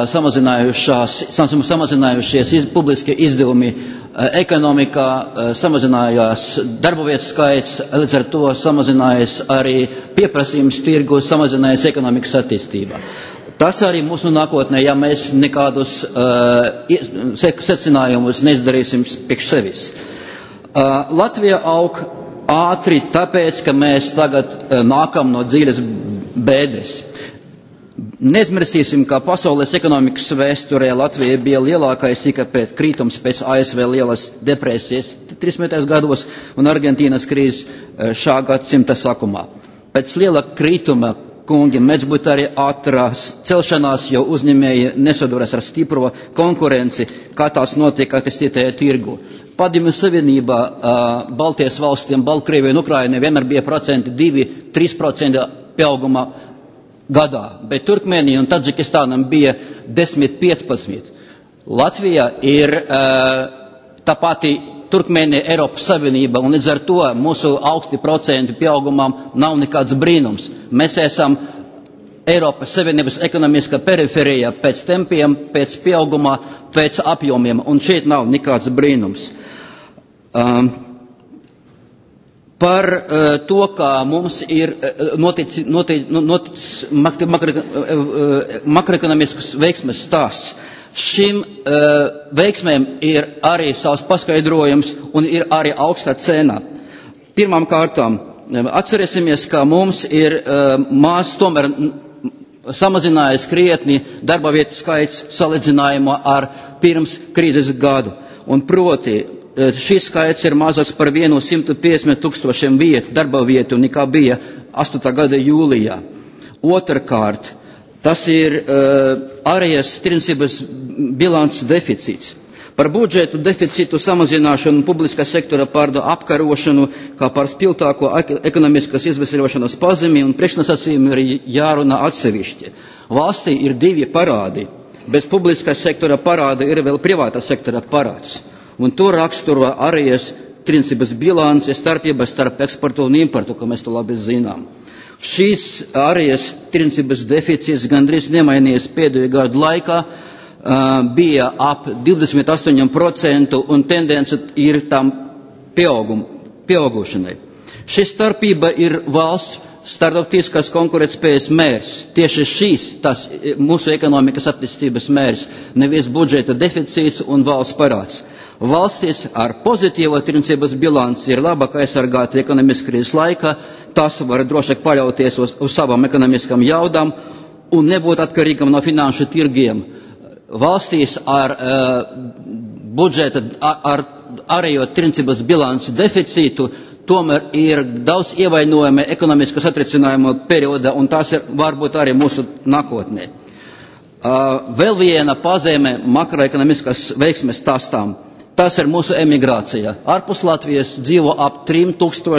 [SPEAKER 8] samazinājušies iz, publiskie izdevumi uh, ekonomikā, uh, samazinājās darba vietu skaits, līdz ar to samazinājās arī pieprasījums tirgu, samazinājās ekonomikas attīstība. Tas arī mūsu nākotnē, ja mēs nekādus uh, secinājumus neizdarīsim priekš sevis. Uh, Latvija aug ātri tāpēc, ka mēs tagad uh, nākam no dziļas bēdres. Neizmirsīsim, ka pasaules ekonomikas vēsturē Latvija bija lielākais I K P krītums pēc A S V lielas depresijas trisdesmitajos gados un Argentīnas krīzes uh, šā gadsimta sākumā. Pēc liela krītuma kungi, mēs būtu arī ātrās celšanās, jo uzņēmēji nesaduras ar stipro konkurenci, kā tās notiek attīstītajā tirgu. Padomju Savienībā uh, Baltijas valstiem, Baltkrievijai un Ukrainai vienmēr bija procenti divi, trīs procenti pieauguma gadā, bet Turkmēnijai un Tadžikistānam bija desmit, piecpadsmit. Latvija ir uh, tā pati Turkmēnija Eiropas Savienība, un līdz ar to mūsu augsti procenti pieaugumam nav nekāds brīnums. Mēs esam Eiropas Savienības ekonomiskā periferija pēc tempiem, pēc pieaugumā, pēc apjomiem, un šeit nav nekāds brīnums. Um, par uh, to, kā mums ir uh, noticis notic, notic, makro, makro, uh, makroekonomiskas veiksmes stāsts. Šim uh, veiksmēm ir arī savs paskaidrojums un ir arī augsta cena. Pirmām kārtām atcerēsimies, ka mums ir uh, maz tomēr samazinājies krietni darba vietu skaits salīdzinājumā ar pirms krīzes gadu. Un proti, uh, šis skaits ir mazāks par vienu simtu piecdesmit tūkstošiem vietu, darba vietu, nekā bija astotā gada jūlijā. Otrkārt, tas ir uh, ārējas tirdzniecības bilants deficīts. Par budžetu deficītu samazināšanu, publiskā sektora pārdu apkarošanu, kā par spilgtāko ekonomiskas izveseļošanas pazīmi un priekšnosacījumi ir jārunā atsevišķi. Valstī ir divi parādi. Bez publiskā sektora parāda ir vēl privātā sektora parāds. Un to raksturo ārējas tirdzniecības bilance, starpības starp eksportu un importu, ko mēs to labi zinām. Šīs ārējas tirdzniecības deficīts gandrīz nemainījies pēdējo gadu laikā, uh, bija ap divdesmit astoņi procenti un tendence ir tam pieaugum, pieaugušanai. Šī starpība ir valsts starptautiskās konkurētspējas mērs. Tieši šīs tas mūsu ekonomikas attīstības mērs, nevis budžeta deficīts un valsts parāds. Valstis ar pozitīvo tirdzniecības bilanci ir labāk aizsargāti ekonomiskās krīzes laikā, tas var drošāk paļauties uz, uz savām ekonomiskām jaudām un nebūt atkarīgam no finanšu tirgiem. Valstīs ar uh, budžeta, ar ārējo tirdzniecības bilances deficītu tomēr ir daudz ievainojami ekonomiskas atricinājuma perioda, un tas ir varbūt arī mūsu nākotnē. Uh, vēl viena pazīme makroekonomiskas veiksmes stāstām. Tas ir mūsu emigrācija. Ārpus Latvijas dzīvo ap trim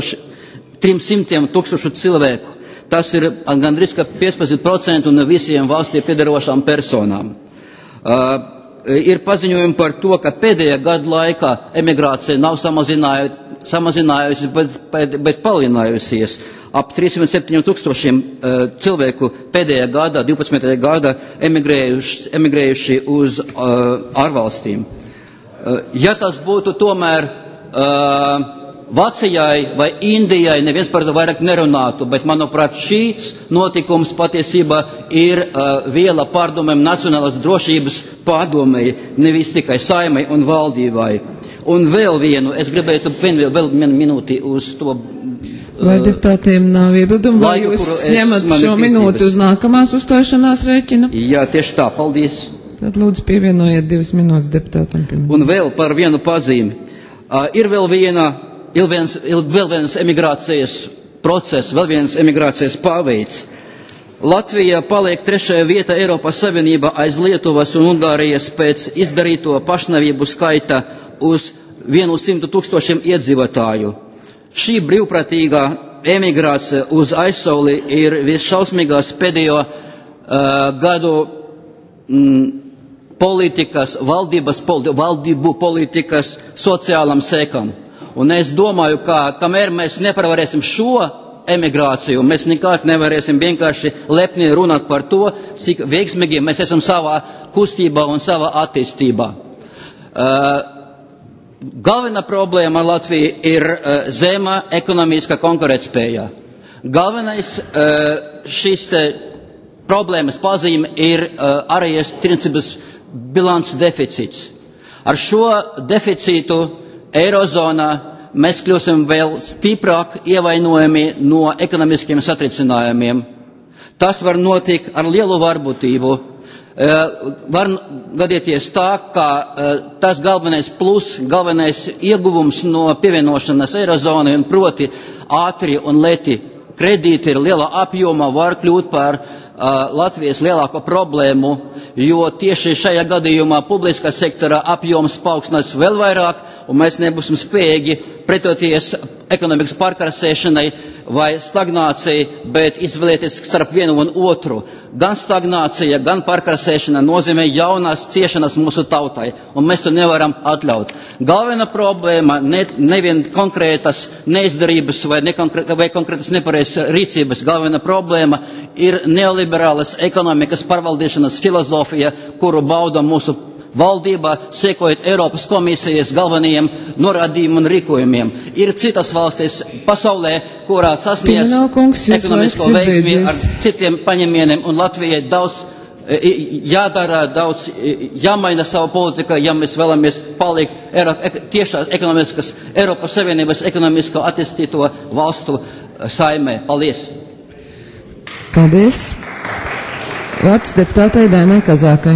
[SPEAKER 8] simtiem tūkstošu cilvēku. Tas ir gandrīz piecpadsmit procenti no visiem valstī piedarošām personām. Uh, ir paziņojumi par to, ka pēdējā gada laikā emigrācija nav samazinājusies, bet, bet, bet palielinājusies. Ap trīsdesmit septiņiem tūkstošiem uh, cilvēku pēdējā gadā, divpadsmitajā gadā emigrējuši, emigrējuši uz uh, ārvalstīm. Uh, ja tas būtu tomēr uh, Vācijai vai Indijai, neviens par to vairāk nerunātu, bet, manuprāt, šīs notikums patiesībā ir uh, viela pārdomēm Nacionālās drošības pārdomei, nevis tikai Saimei un valdībai. Un vēl vienu, es gribētu vēl, vēl vienu minūti uz to.
[SPEAKER 1] Vai deputātiem nav iebildumu, vai jūs ņemat šo minūti uz nākamās uzstāšanās rēķina?
[SPEAKER 8] Jā, tieši tā, paldies.
[SPEAKER 1] Tad lūdzu pievienojiet divas minūtes deputātam.
[SPEAKER 8] Un vēl par vienu pazīmi. Uh, ir vēl viena, ir viens, ir vēl viens emigrācijas process, vēl viens emigrācijas paveids. Latvija paliek trešajā vietā Eiropas Savienībā aiz Lietuvas un Ungārijas pēc izdarīto pašnāvību skaita uz vienu simtu tūkstošiem iedzīvotāju. Šī brīvprātīgā emigrācija uz aizsauli ir visšausmīgās pēdējo uh, gadu mm, politikas, valdības, politi, valdību politikas sociālam sekam. Un es domāju, ka kamēr mēs neparvarēsim šo emigrāciju, mēs nekad nevarēsim vienkārši lepni runāt par to, cik veiksmīgi mēs esam savā kustībā un savā attīstībā. Uh, Galvenā problēma Latvijai ir uh, zema ekonomiskā konkurētspēja. Galvenais uh, šīs te problēmas pazīme ir uh, ārējās tirdzniecības bilances deficīts. Ar šo deficītu Eirozonā mēs kļūsim vēl stiprāk ievainojami no ekonomiskiem satricinājumiem. Tas var notikt ar lielu varbūtību. Uh, var gadīties tā, ka uh, tas galvenais plus, galvenais ieguvums no pievienošanas Eirozonai un proti ātri un lēti kredīti ir liela apjoma var kļūt par uh, Latvijas lielāko problēmu, jo tieši šajā gadījumā publiskā sektora apjoms paaugstinās vēl vairāk un mēs nebūsim spējīgi pretoties ekonomikas pārkrasēšanai vai stagnācija, bet izvēlēties starp vienu un otru. Gan stagnācija, gan pārkrasēšana nozīmē jaunās ciešanas mūsu tautai, un mēs to nevaram atļaut. Galvenā problēma ne, nevien konkrētas neizdarības vai, nekonkrē, vai konkrētas nepareizas rīcības, galvenā problēma ir neoliberālas ekonomikas pārvaldīšanas filozofija, kuru bauda mūsu valdība, sekojot Eiropas komisijas galvenajiem norādījumiem un rīkojumiem. Ir citas valstis pasaulē, kurā sasniedz ekonomisko veiksmi ar citiem paņēmieniem, un Latvijai daudz jādara, daudz jāmaina savu politiku, ja mēs vēlamies palikt Eiro, tiešā ekonomiskas, Eiropas Savienības ekonomisko attīstīto valstu saimē. Paldies!
[SPEAKER 1] Paldies! Vārds deputātei Dainai Kazākai.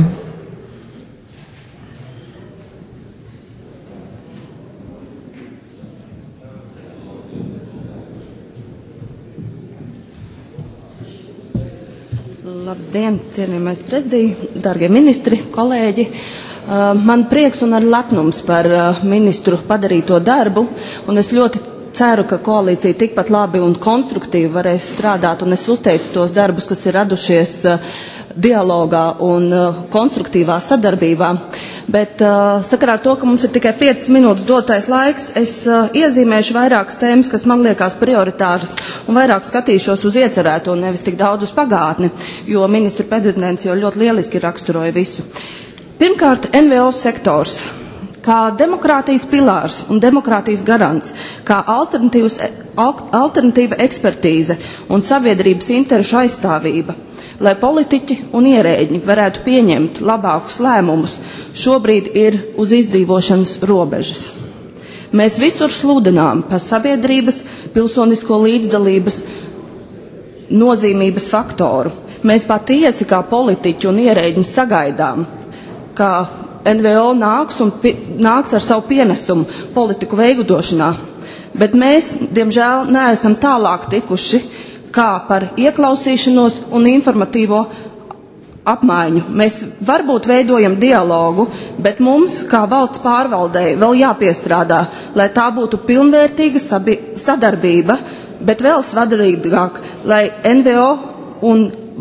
[SPEAKER 9] Labdien, cienījamais prezidija, dargie ministri, kolēģi. Man prieks un ar lepnums par ministru padarīto darbu, un es ļoti ceru, ka koalīcija tikpat labi un konstruktīvi varēs strādāt, un es uzteicu tos darbus, kas ir radušies dialogā un konstruktīvā sadarbībā. Bet uh, sakarā ar to, ka mums ir tikai piecas minūtes dotais laiks, es uh, iezīmēšu vairākas tēmas, kas man liekas prioritāras, un vairāk skatīšos uz iecerēto, nevis tik daudz uz pagātni, jo ministru prezidents jau ļoti lieliski raksturoja visu. Pirmkārt, N V O sektors. Kā demokrātijas pilārs un demokrātijas garants, kā alternatīva ekspertīze un sabiedrības interešu aizstāvība, lai politiķi un ierēģi varētu pieņemt labākus lēmumus, šobrīd ir uz izdzīvošanas robežas. Mēs visur sludinām par sabiedrības pilsonisko līdzdalības nozīmības faktoru. Mēs patiesi kā politiķi un ierēģi sagaidām, ka N V O nāks un pi, nāks ar savu pienesumu politiku veidošanā, bet mēs, diemžēl, neesam tālāk tikuši, kā par ieklausīšanos un informatīvo apmaiņu. Mēs varbūt veidojam dialogu, bet mums, kā valsts pārvaldei, vēl jāpiestrādā, lai tā būtu pilnvērtīga sabi- sadarbība, bet vēl svarīgāk, lai N V O un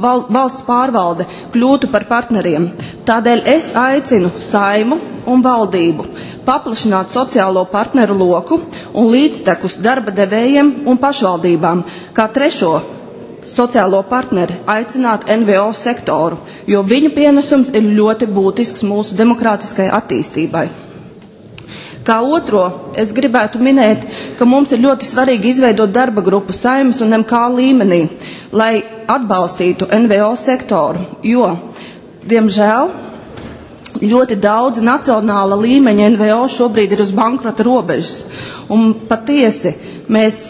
[SPEAKER 9] val, valsts pārvalde kļūtu par partneriem. Tādēļ es aicinu Saimu un valdību paplašināt sociālo partneru loku un līdztekus darba devējiem un pašvaldībām, kā trešo sociālo partneri aicināt N V O sektoru, jo viņu pienesums ir ļoti būtisks mūsu demokrātiskai attīstībai. Kā otro, es gribētu minēt, ka mums ir ļoti svarīgi izveidot darba grupu Saeimas un M K līmenī, lai atbalstītu N V O sektoru, jo, diemžēl, ļoti daudz nacionāla līmeņa N V O šobrīd ir uz bankrota robežas. Un patiesi mēs...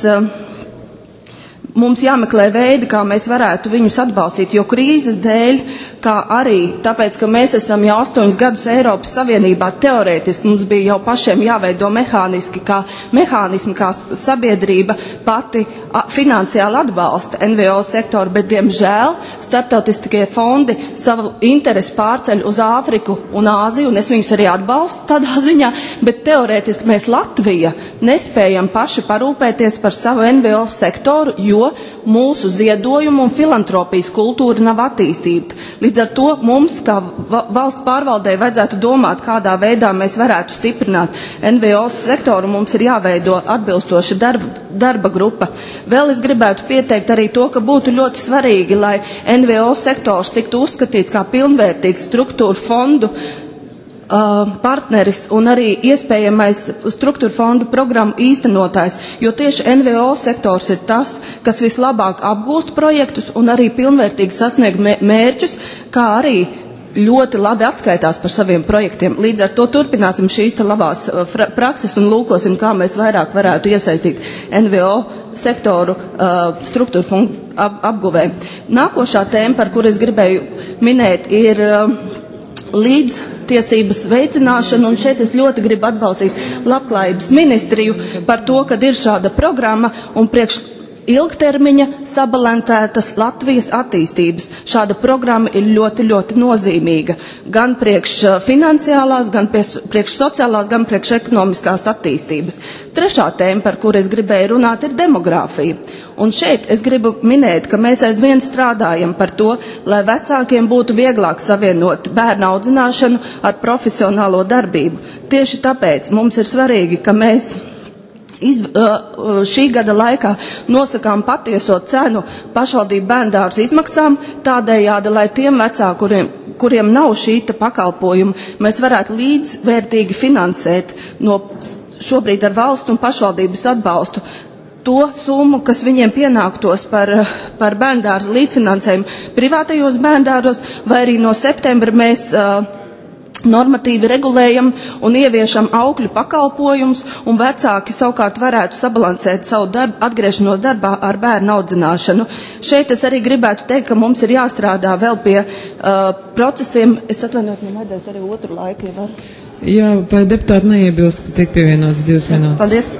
[SPEAKER 9] Mums jāmeklē veidi, kā mēs varētu viņus atbalstīt, jo krīzes dēļ, kā arī tāpēc, ka mēs esam jau astoņus gadus Eiropas Savienībā, teorētiski mums bija jau pašiem jāveido mehāniski, kā mehānismi, kā sabiedrība pati a, finansiāli atbalsta N V O sektoru, bet, diemžēl, starptautiskie fondi savu interesi pārceļ uz Āfriku un Āziju, un es viņus arī atbalstu tādā ziņā, bet teorētiski mēs Latvija nespējam paši parūpēties par savu N V O sektoru, jo mūsu ziedojumu un filantropijas kultūra nav attīstīta. Līdz ar to mums, kā valsts pārvaldē, vajadzētu domāt, kādā veidā mēs varētu stiprināt N V O sektoru. Mums ir jāveido atbilstoša darba, darba grupa. Vēl es gribētu pieteikt arī to, ka būtu ļoti svarīgi, lai N V O sektors tiktu uzskatīts kā pilnvērtīgs struktūra fondu partneris un arī iespējamais struktūra fondu programmu īstenotājs, jo tieši N V O sektors ir tas, kas vislabāk apgūst projektus un arī pilnvērtīgi sasniegt mērķus, kā arī ļoti labi atskaitās par saviem projektiem. Līdz ar to turpināsim šīs te labās prakses un lūkosim, kā mēs vairāk varētu iesaistīt N V O sektoru uh, struktūra fondu ap apguvē. Nākošā tēma, par kuru es gribēju minēt, ir uh, līdz tiesības veicināšanu, un šeit es ļoti gribu atbalstīt Labklājības ministriju par to, kad ir šāda programma un priekš ilgtermiņa sabalansētas Latvijas attīstības. Šāda programma ir ļoti, ļoti nozīmīga. Gan priekš finansiālās, gan priekš sociālās, gan priekš ekonomiskās attīstības. Trešā tēma, par kuru es gribēju runāt, ir demogrāfija. Un šeit es gribu minēt, ka mēs aizvien strādājam par to, lai vecākiem būtu vieglāk savienot bērnu audzināšanu ar profesionālo darbību. Tieši tāpēc mums ir svarīgi, ka mēs Iz, šī gada laikā nosakām patieso cenu pašvaldību bērndārzu izmaksām, tādējādi, lai tiem vecākiem, kuriem, kuriem nav šīta pakalpojuma, mēs varētu līdzvērtīgi finansēt no šobrīd ar valsts un pašvaldības atbalstu to summu, kas viņiem pienāktos par, par bērndārzu līdzfinansējumu privātajos bērndārzos, vai arī no septembra mēs uh, normatīvi regulējam un ieviešam aukļu pakalpojumus, un vecāki savukārt varētu sabalansēt savu darbu, atgriešanos darbā ar bērnu audzināšanu. Šeit es arī gribētu teikt, ka mums ir jāstrādā vēl pie uh, procesiem. Es atvainojos, man vajadzēs arī otru laiku, ja var.
[SPEAKER 1] Jā, vai deputāti neiebilst, ka tiek pievienots divas minūtes?
[SPEAKER 9] Paldies.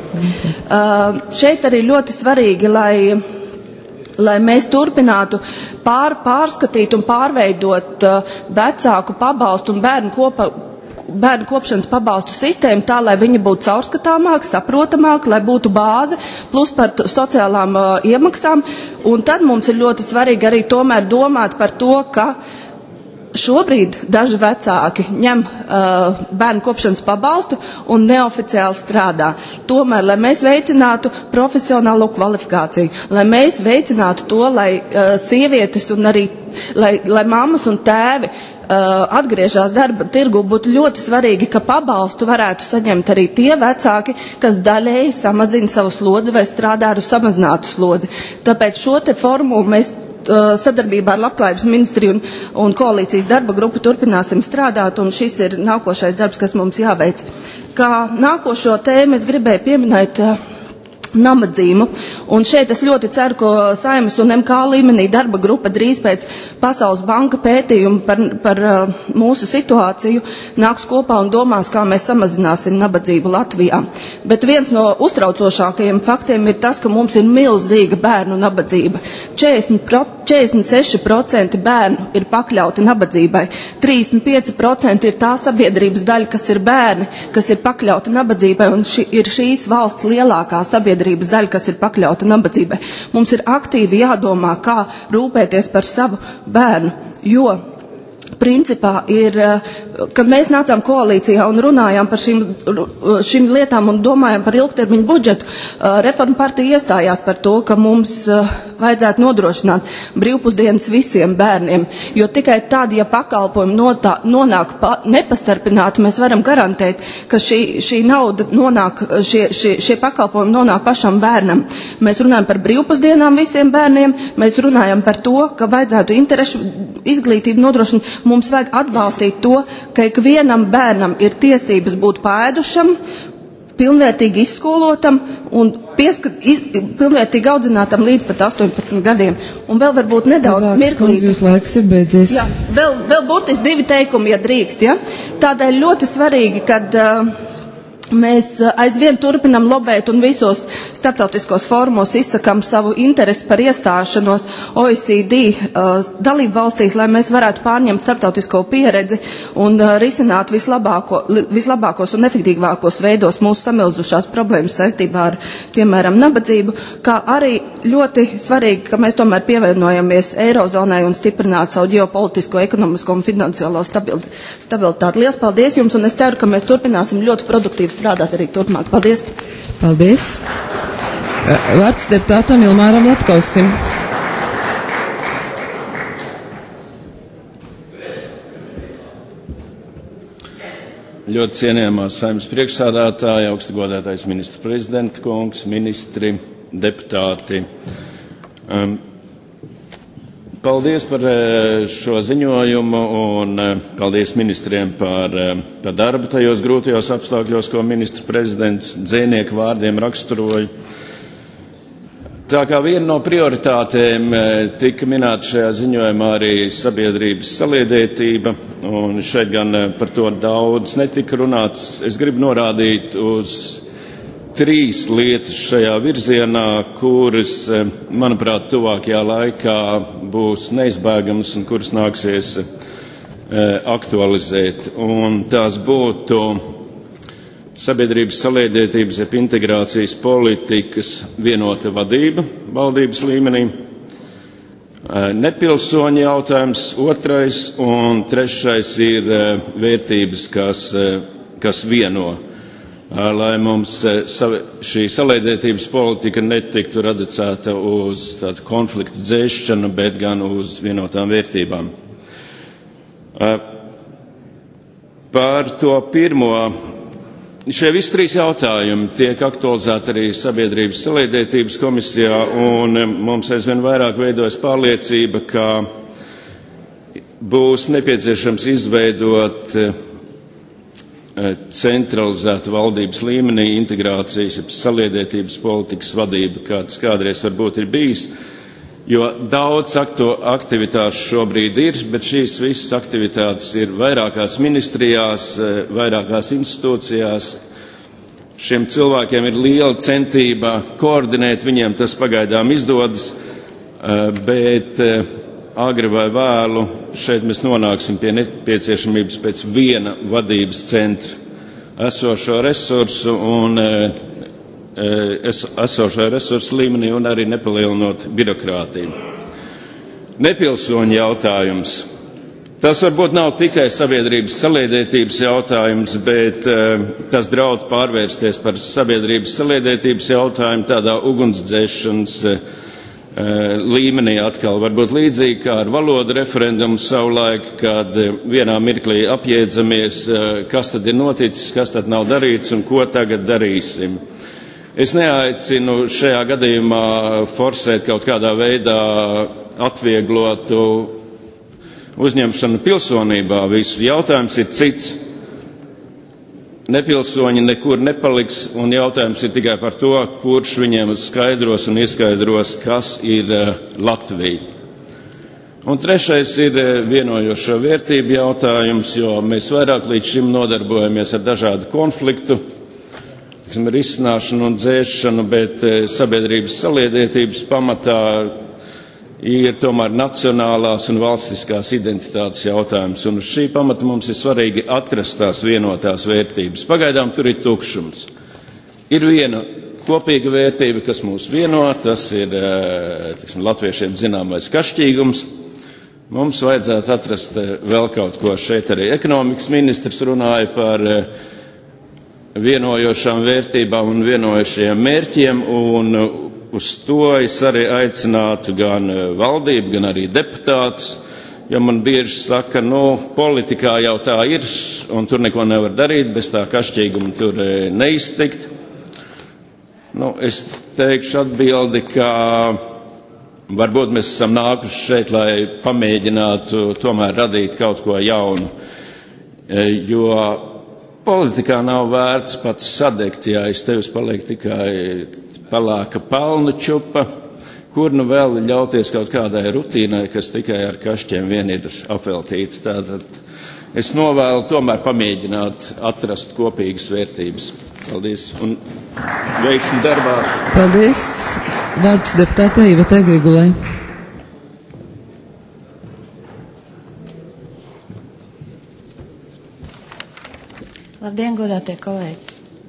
[SPEAKER 9] Uh, šeit arī ļoti svarīgi, lai lai mēs turpinātu pār, pārskatīt un pārveidot uh, vecāku pabalstu un bērnu, kopa, bērnu kopšanas pabalstu sistēmu tā, lai viņi būtu caurskatāmāki, saprotamāki, lai būtu bāze, plus par sociālām uh, iemaksām. Un tad mums ir ļoti svarīgi arī tomēr domāt par to, ka šobrīd daži vecāki ņem uh, bērnu kopšanas pabalstu un neoficiāli strādā. Tomēr, lai mēs veicinātu profesionālo kvalifikāciju, lai mēs veicinātu to, lai uh, sievietes un arī, lai, lai mammas un tēvi uh, atgriežās darba tirgu, būtu ļoti svarīgi, ka pabalstu varētu saņemt arī tie vecāki, kas daļēji samazina savu slodzi vai strādā ar samazinātu slodzi. Tāpēc šo te formulu mēs sadarbībā ar Labklājības ministriju un, un koalīcijas darba grupu turpināsim strādāt, un šis ir nākošais darbs, kas mums jāveic. Kā nākošo tēmu es gribēju pieminēt uh, nabadzību, un šeit es ļoti ceru, ka Saeimas un M K līmenī darba grupa drīz pēc Pasaules banka pētījuma par, par uh, mūsu situāciju nāks kopā un domās, kā mēs samazināsim nabadzību Latvijā. Bet viens no uztraucošākajiem faktiem ir tas, ka mums ir milzīga bērnu nabadzība. četrdesmit četrdesmit seši procenti bērnu ir pakļauti nabadzībai. trīsdesmit pieci procenti ir tā sabiedrības daļa, kas ir bērni, kas ir pakļauti nabadzībai, un ši, ir šīs valsts lielākā sabiedrības daļa, kas ir pakļauta nabadzībai. Mums ir aktīvi jādomā, kā rūpēties par savu bērnu, jo principā ir, kad mēs nācām koalīcijā un runājām par šīm, šīm lietām un domājām par ilgtermiņu budžetu, Reforma partija iestājās par to, ka mums vajadzētu nodrošināt brīvpusdienas visiem bērniem, jo tikai tad, ja pakalpojumi notā, nonāk pa, nepastarpināti, mēs varam garantēt, ka šī, šī nauda nonāk, šie, šie, šie pakalpojumi nonāk pašam bērnam. Mēs runājam par brīvpusdienām visiem bērniem, mēs runājam par to, ka vajadzētu interešu izglītību nodrošināt. Mums vajag atbalstīt to, ka ikvienam bērnam ir tiesības būt pāēdušam, pilnvērtīgi izskolotam un pieskat, iz, pilnvērtīgi audzinātam līdz pat astoņpadsmit gadiem. Un vēl varbūt nedaudz mirklīgi.
[SPEAKER 1] Jūs laiks ir beidzies.
[SPEAKER 9] Jā, vēl, vēl burtiski divi teikumi, ja drīkst. Ja? Tādēļ ļoti svarīgi, kad uh, mēs aizvien turpinam lobēt un visos starptautiskos fórumos izsakam savu interesi par iestāšanos O E C D uh, dalību valstīs, lai mēs varētu pārņemt starptautisko pieredzi un uh, risināt vislabāko, vislabākos un efektīvākos veidos mūsu samilzušās problēmas saistībā ar, piemēram, nabadzību, kā arī ļoti svarīgi, ka mēs tomēr pievienojamies Eirozonai un stiprinātu savu ģeopolitisko, ekonomisko un finansiālo stabilitāti. Lielas paldies jums, un es ceru, ka mēs turpināsim ļoti produktīvi strādāt arī turpmāk. Paldies!
[SPEAKER 1] Paldies! Vārds deputātam Ilmāram Latkovskim.
[SPEAKER 10] Ļoti cienījamā Saeimas priekšsādātāja, augsti godātais ministra prezidenta kungs, ministri, deputāti. Um, Paldies par šo ziņojumu un paldies ministriem par, par darbu tajos grūtajos apstākļos, ko ministra prezidents dzēnieku vārdiem raksturoja. Tā kā viena no prioritātēm tika minēta šajā ziņojumā arī sabiedrības saliedētība, un šeit gan par to daudz netika runāts. Es gribu norādīt uz trīs lietas šajā virzienā, kuras, manuprāt, tuvākajā laikā būs neizbēgamas un kuras nāksies aktualizēt. Un tās būtu sabiedrības saliedētības jeb integrācijas politikas vienota vadība valdības līmenī, nepilsoņu jautājums otrais, un trešais ir vērtības, kas, kas vieno. Lai mums šī saliedētības politika netiktu reducēta uz tādu konfliktu dzēšanu, bet gan uz vienotām vērtībām. Par to pirmo, šie visi trīs jautājumi tiek aktualizēti arī sabiedrības saliedētības komisijā, un mums aizvien vairāk veidojas pārliecība, ka būs nepieciešams izveidot centralizētu valdības līmenī integrācijas, saliedētības politikas vadība, kāds kādreiz varbūt ir bijis, jo daudz aktivitāšu šobrīd ir, bet šīs visas aktivitātes ir vairākās ministrijās, vairākās institūcijās. Šiem cilvēkiem ir liela centība koordinēt, viņiem tas pagaidām izdodas, bet agri vai vēlu šeit mēs nonāksim pie nepieciešamības pēc viena vadības centra esošo resursu un esošo resursu līmenī un arī nepalielinot birokrātiju. Nepilsoņu jautājums. Tas varbūt nav tikai sabiedrības saliedētības jautājums, bet tas draud pārvērsties par sabiedrības saliedētības jautājumu tādā ugunsdzēšanas līmenī atkal, varbūt līdzīgi kā ar valodu referendumu savulaik, kad vienā mirklī apjēdzamies, kas tad ir noticis, kas tad nav darīts un ko tagad darīsim. Es neaicinu šajā gadījumā forsēt kaut kādā veidā atvieglotu uzņemšanu pilsonībā. Visu jautājums ir cits. Nepilsoņi nekur nepaliks, un jautājums ir tikai par to, kurš viņiem skaidros un ieskaidros, kas ir Latvija. Un trešais ir vienojošo vērtību jautājums, jo mēs vairāk līdz šim nodarbojamies ar dažādu konfliktu, risināšanu un dzēšanu, bet sabiedrības saliedētības pamatā ir tomēr nacionālās un valstiskās identitātes jautājums. Un uz šī pamata mums ir svarīgi atrast tās vienotās vērtības. Pagaidām tur ir tukšums. Ir viena kopīga vērtība, kas mūs vieno, tas ir tiksim, latviešiem zināmais kašķīgums. Mums vajadzētu atrast vēl kaut ko. Šeit arī ekonomikas ministrs runāja par vienojošām vērtībām un vienojošiem mērķiem, un uz to es arī aicinātu gan valdību, gan arī deputātus, jo man bieži saka, nu, politikā jau tā ir, un tur neko nevar darīt, bez tā kašķīguma tur neiztikt. Nu, es teikšu atbildi, ka varbūt mēs esam nākuši šeit, lai pamēģinātu tomēr radīt kaut ko jaunu, jo politikā nav vērts pats sadegt, ja aiz tevis paliek tikai palāka palnu čupa, kur nu vēl ļauties kaut kādai rutīnai, kas tikai ar kašķiem vien ir apveltīta. Tātad es novēlu tomēr pamēģināt atrast kopīgas vērtības. Paldies un veiksmi darbā.
[SPEAKER 1] Paldies. Vārds deputātei Ivetai Grigulai.
[SPEAKER 11] Labdien, godātie kolēģi!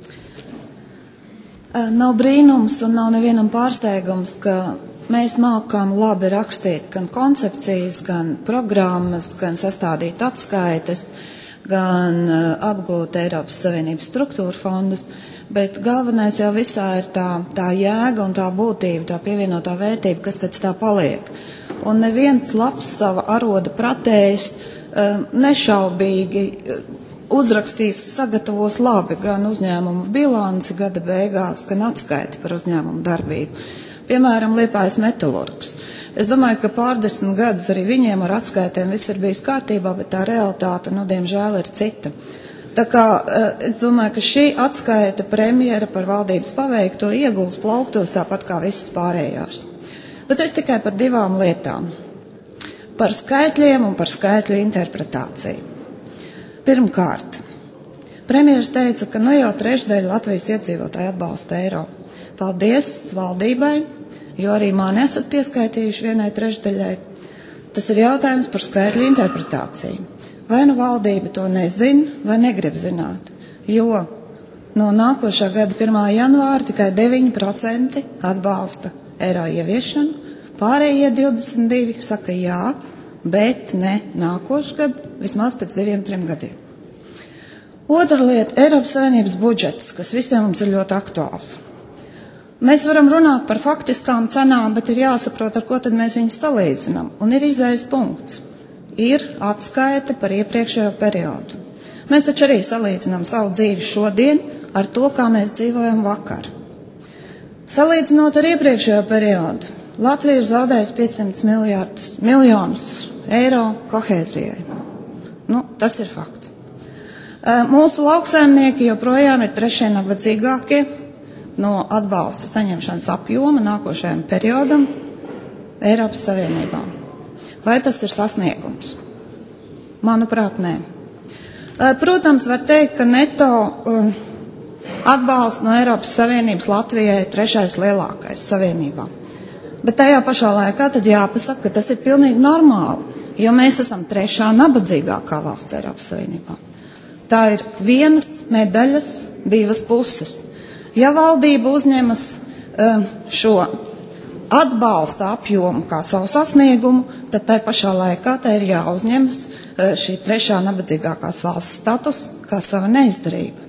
[SPEAKER 11] Nav brīnums un nav nevienam pārsteigums, ka mēs mākam labi rakstīt gan koncepcijas, gan programmas, gan sastādīt atskaites, gan apgūt Eiropas Savienības struktūra fondus, bet galvenais jau visā ir tā, tā jēga un tā būtība, tā pievienotā vērtība, kas pēc tā paliek. Un neviens labs sava aroda pratējs nešaubīgi uzrakstīs, sagatavos labi gan uzņēmumu bilanci gada beigās, gan atskaiti par uzņēmumu darbību. Piemēram, Liepājas metalurgs. Es domāju, ka pārdesmit gadus arī viņiem ar atskaitēm viss ir bijis kārtībā, bet tā realitāte, nu, diemžēl, ir cita. Tā kā es domāju, ka šī atskaita premjera par valdības paveikto ieguls plauktos tāpat kā visas pārējās. Bet es tikai par divām lietām. Par skaitļiem un par skaitļu interpretāciju. Pirmkārt, premjeras teica, ka nu jau trešdaļa Latvijas iedzīvotāji atbalsta eiro. Paldies valdībai, jo arī mani esat pieskaitījuši vienai trešdaļai. Tas ir jautājums par skaitļu interpretāciju. Vai nu valdība to nezina, vai negrib zināt, jo no nākošā gada pirmā janvāra tikai deviņi procenti atbalsta eiro ieviešanu, pārējie divdesmit divi saka jā, bet ne nākošgad, vismaz pēc diviem, trim gadiem. Otra lieta – Eiropas Savienības budžets, kas visiem mums ir ļoti aktuāls. Mēs varam runāt par faktiskām cenām, bet ir jāsaprot, ar ko tad mēs viņus salīdzinām. Un ir izējas punkts. Ir atskaite par iepriekšējo periodu. Mēs taču arī salīdzinām savu dzīvi šodien ar to, kā mēs dzīvojam vakar. Salīdzinot ar iepriekšējo periodu, Latvija ir zaudējusi piecsimt miljardus, miljonus eiro kohēzijai. Nu, tas ir fakts. Mūsu lauksaimnieki joprojām ir trešie nabadzīgākie no atbalsta saņemšanas apjoma nākošajam periodam Eiropas Savienībā. Vai tas ir sasniegums? Manuprāt, nē. Protams, var teikt, ka neto atbalsts no Eiropas Savienības Latvijai ir trešais lielākais Savienībā. Bet tajā pašā laikā tad jāpasaka, ka tas ir pilnīgi normāli, jo mēs esam trešā nabadzīgākā valsts Eiropas Savienībā. Tā ir vienas medaļas divas puses. Ja valdība uzņemas um, šo atbalsta apjomu kā savu sasniegumu, tad tai pašā laikā tai ir jāuzņemas uh, šī trešā nabadzīgākās valsts status kā sava neizdarība.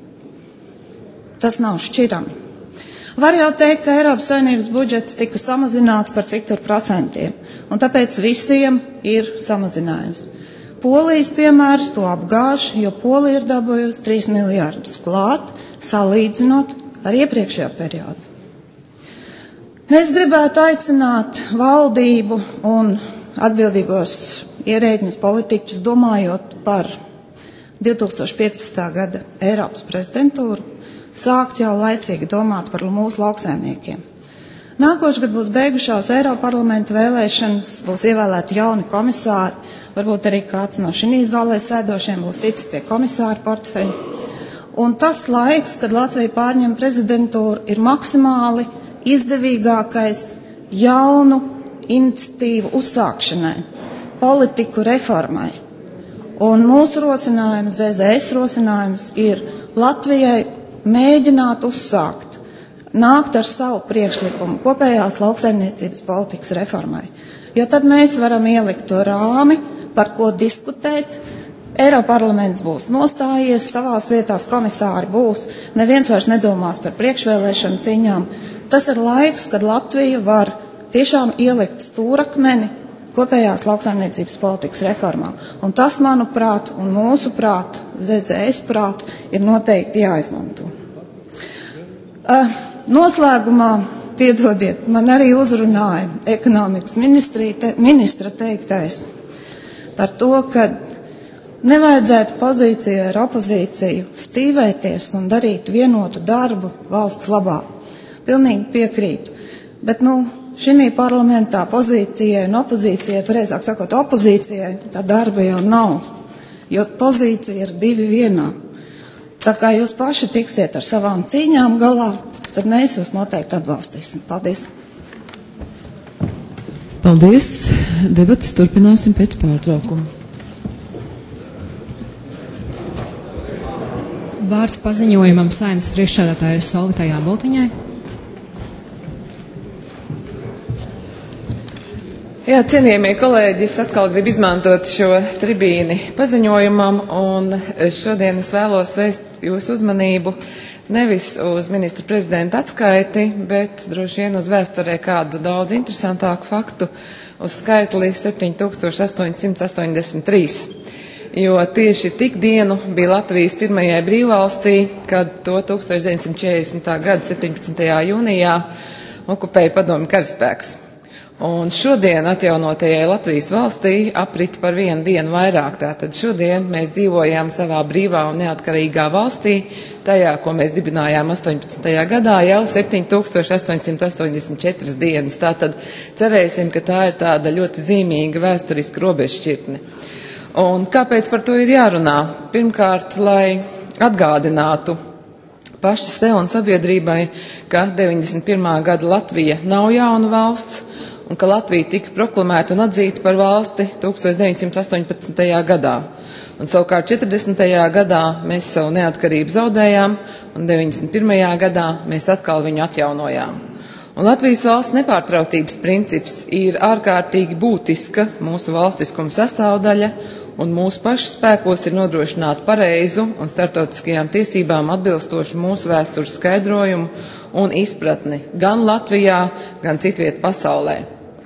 [SPEAKER 11] Tas nav šķirami. Var jau teikt, ka Eiropas Savienības budžets tika samazināts par cik tur procentiem, un tāpēc visiem ir samazinājums. Polijas piemērs to apgāž, jo Polija ir dabūjusi trīs miljardus klāt, salīdzinot ar iepriekšējo periodu. Mēs gribētu aicināt valdību un atbildīgos ierēdņus politiķus, domājot par divi tūkstoši piecpadsmitā gada Eiropas prezidentūru, sākt jau laicīgi domāt par mūsu lauksaimniekiem. Nākošgad būs beigušās Eiroparlamenta vēlēšanas, būs ievēlēti jauni komisāri, varbūt arī kāds no šī zālē sēdošiem būs ticis pie komisāra portfeļa. Un tas laiks, kad Latvija pārņem prezidentūru, ir maksimāli izdevīgākais jaunu iniciatīvu uzsākšanai, politiku reformai. Un mūsu rosinājums, Z Z S rosinājums ir Latvijai mēģināt uzsākt, nākt ar savu priekšlikumu kopējās lauksaimniecības politikas reformai. Jo tad mēs varam ielikt to rāmi, par ko diskutēt. Eiroparlaments būs nostājies, savās vietās komisāri būs, neviens vairs nedomās par priekšvēlēšanu cīņām. Tas ir laiks, kad Latvija var tiešām ielikt stūrakmeni kopējās lauksaimniecības politikas reformā. Un tas, manuprāt, un mūsu prāt, Z Z S prāt, ir noteikti jāizmanto. Uh, noslēgumā, piedodiet, man arī uzrunāja ekonomikas te, ministra teiktais par to, ka nevajadzētu pozīciju ar opozīciju stīvēties un darīt vienotu darbu valsts labā. Pilnīgi piekrītu. Bet, nu, šī parlamentā pozīcijai un opozīcijai, pareizāk sakot, opozīcijai, tā darba jau nav. Jo pozīcija ir divi vienā. Tā kā jūs paši tiksiet ar savām cīņām galā, tad mēs jūs noteikti atbalstīsim. Paldies!
[SPEAKER 1] Paldies! Debatas turpināsim pēc pārtraukuma.
[SPEAKER 12] Vārds paziņojumam Saeimas priekšsēdētājas Solvitai Āboltiņai.
[SPEAKER 1] Jā, cienījamie kolēģi, es atkal gribu izmantot šo tribīni paziņojumam, un šodien es vēlos vērst jūsu uzmanību nevis uz ministra prezidenta atskaiti, bet droši vien uz vēsturē kādu daudz interesantāku faktu, uz skaitli septiņi tūkstoši astoņi simti astoņdesmit trīs. Jo tieši tik dienu bija Latvijas pirmajai brīvvalstī, kad to tūkstoš deviņsimt četrdesmitā gada septiņpadsmitajā jūnijā okupēja padomju karaspēks. Un šodien atjaunotajai Latvijas valstī aprit par vienu dienu vairāk. Tātad šodien mēs dzīvojām savā brīvā un neatkarīgā valstī, tajā, ko mēs dibinājām astoņpadsmitajā gadā, jau septiņi tūkstoši astoņi simti astoņdesmit četras dienas. Tātad cerēsim, ka tā ir tāda ļoti zīmīga vēsturiska robežšķirtne. Un kāpēc par to ir jārunā? Pirmkārt, lai atgādinātu paši sev un sabiedrībai, ka deviņdesmit pirmā gada Latvija nav jauna valsts, un ka Latvija tika proklamēta un atzīta par valsti tūkstoš deviņsimt astoņpadsmitajā gadā. Un savukārt četrdesmitajā gadā mēs savu neatkarību zaudējām, un deviņdesmit pirmajā gadā mēs atkal viņu atjaunojām. Un Latvijas valsts nepārtrautības princips ir ārkārtīgi būtiska mūsu valstiskuma sastāvdaļa, un mūsu pašu spēkos ir nodrošināt pareizu un starptautiskajām tiesībām atbilstošu mūsu vēstures skaidrojumu un izpratni gan Latvijā, gan citviet pasaulē.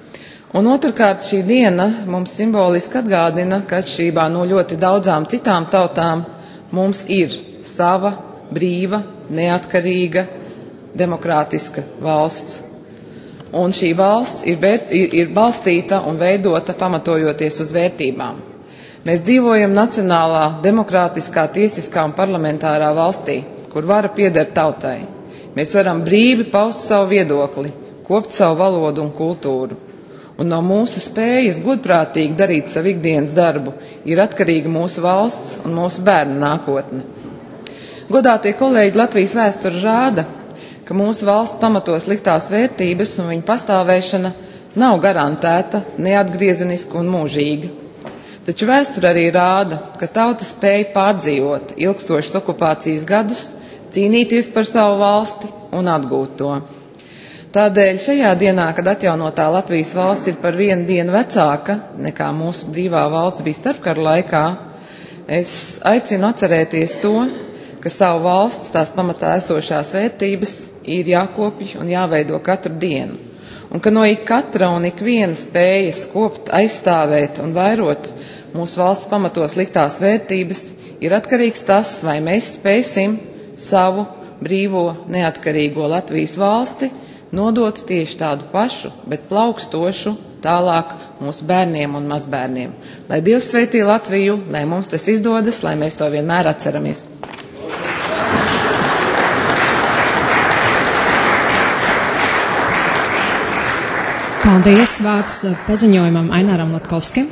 [SPEAKER 1] Un otrkārt, šī diena mums simboliski atgādina, ka atšķirībā no ļoti daudzām citām tautām mums ir sava, brīva, neatkarīga, demokrātiska valsts. Un šī valsts ir, vērt, ir, ir balstīta un veidota pamatojoties uz vērtībām. Mēs dzīvojam nacionālā, demokrātiskā, tiesiskā un parlamentārā valstī, kur vara pieder tautai. Mēs varam brīvi paust savu viedokli, kopt savu valodu un kultūru. Un no mūsu spējas godprātīgi darīt savu ikdienas darbu ir atkarīga mūsu valsts un mūsu bērnu nākotne. Godātie kolēģi, Latvijas vēsture rāda, ka mūsu valsts pamatos liktās vērtības un viņa pastāvēšana nav garantēta, neatgriezeniska un mūžīga. Taču vēsture arī rāda, ka tauta spēja pārdzīvot ilgstošas okupācijas gadus, cīnīties par savu valsti un atgūt to. Tādēļ šajā dienā, kad atjaunotā Latvijas valsts ir par vienu dienu vecāka nekā mūsu brīvā valsts bija starpkara laikā, es aicinu atcerēties to, ka savu valsts, tās pamatā esošās vērtības ir jākopj un jāveido katru dienu. Un ka no ik katra un ik viena spējas kopt, aizstāvēt un vairot mūsu valsts pamatos liktās vērtības ir atkarīgs tas, vai mēs spēsim savu brīvo, neatkarīgo Latvijas valsti nodot tieši tādu pašu, bet plaukstošu tālāk mūsu bērniem un mazbērniem. Lai Dievs sveitī Latviju, lai mums tas izdodas, lai mēs to vienmēr atceramies.
[SPEAKER 12] Paldies, vārds paziņojumam Aināram Latkovskim.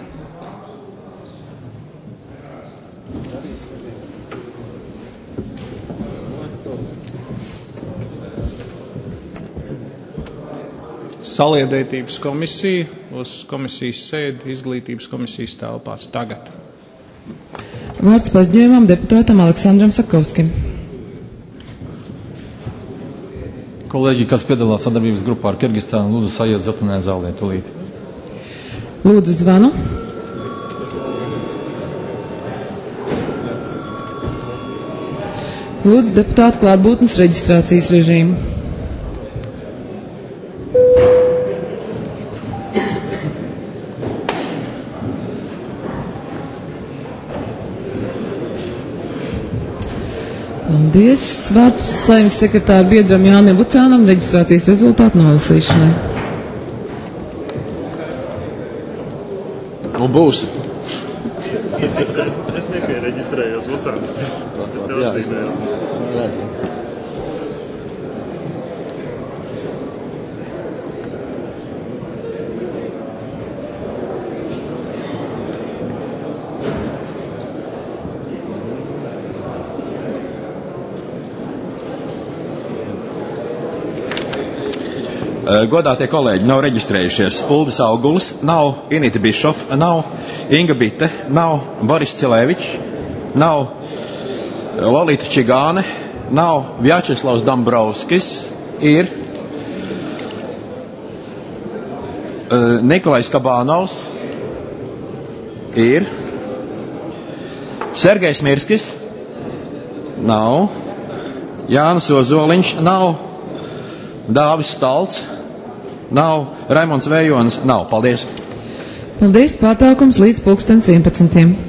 [SPEAKER 13] saliedētības komisiju uz komisijas sēdi izglītības komisijas telpās tagad.
[SPEAKER 1] Vārds paziņojumam deputātam Aleksandram Sakovskim.
[SPEAKER 14] Kolēģi, kas piedalās sadarbības grupā ar Kirgistānu, lūdzu sajiet zeltainajā zālē tūlīt.
[SPEAKER 1] Lūdzu zvanu. Lūdzu deputātu klātbūtnes reģistrācijas režīmu. Paldies. Vārds Saeimas sekretāra biedram Jānim Bucānam reģistrācijas rezultātu nolasīšanai.
[SPEAKER 15] Un būs.
[SPEAKER 5] Es, es, es nepiereģistrējos Bucānam. Es tev atzīmējos.
[SPEAKER 15] Godātie kolēģi, nav reģistrējušies. Uldis Augulis nav, Inita Bišof nav, Inga Bite nav, Boris Cilēvičs nav, Lolita Čigāne nav, Vjačeslavs Dambrovskis ir, Nikolais Kabānovs ir, Sergejs Mirskis nav, Jānis Ozoliņš nav, Dāvis Stalts nav, Raimonds Vējonis nav. Paldies!
[SPEAKER 1] Paldies, pārtraukums līdz pulkstens vienpadsmitiem.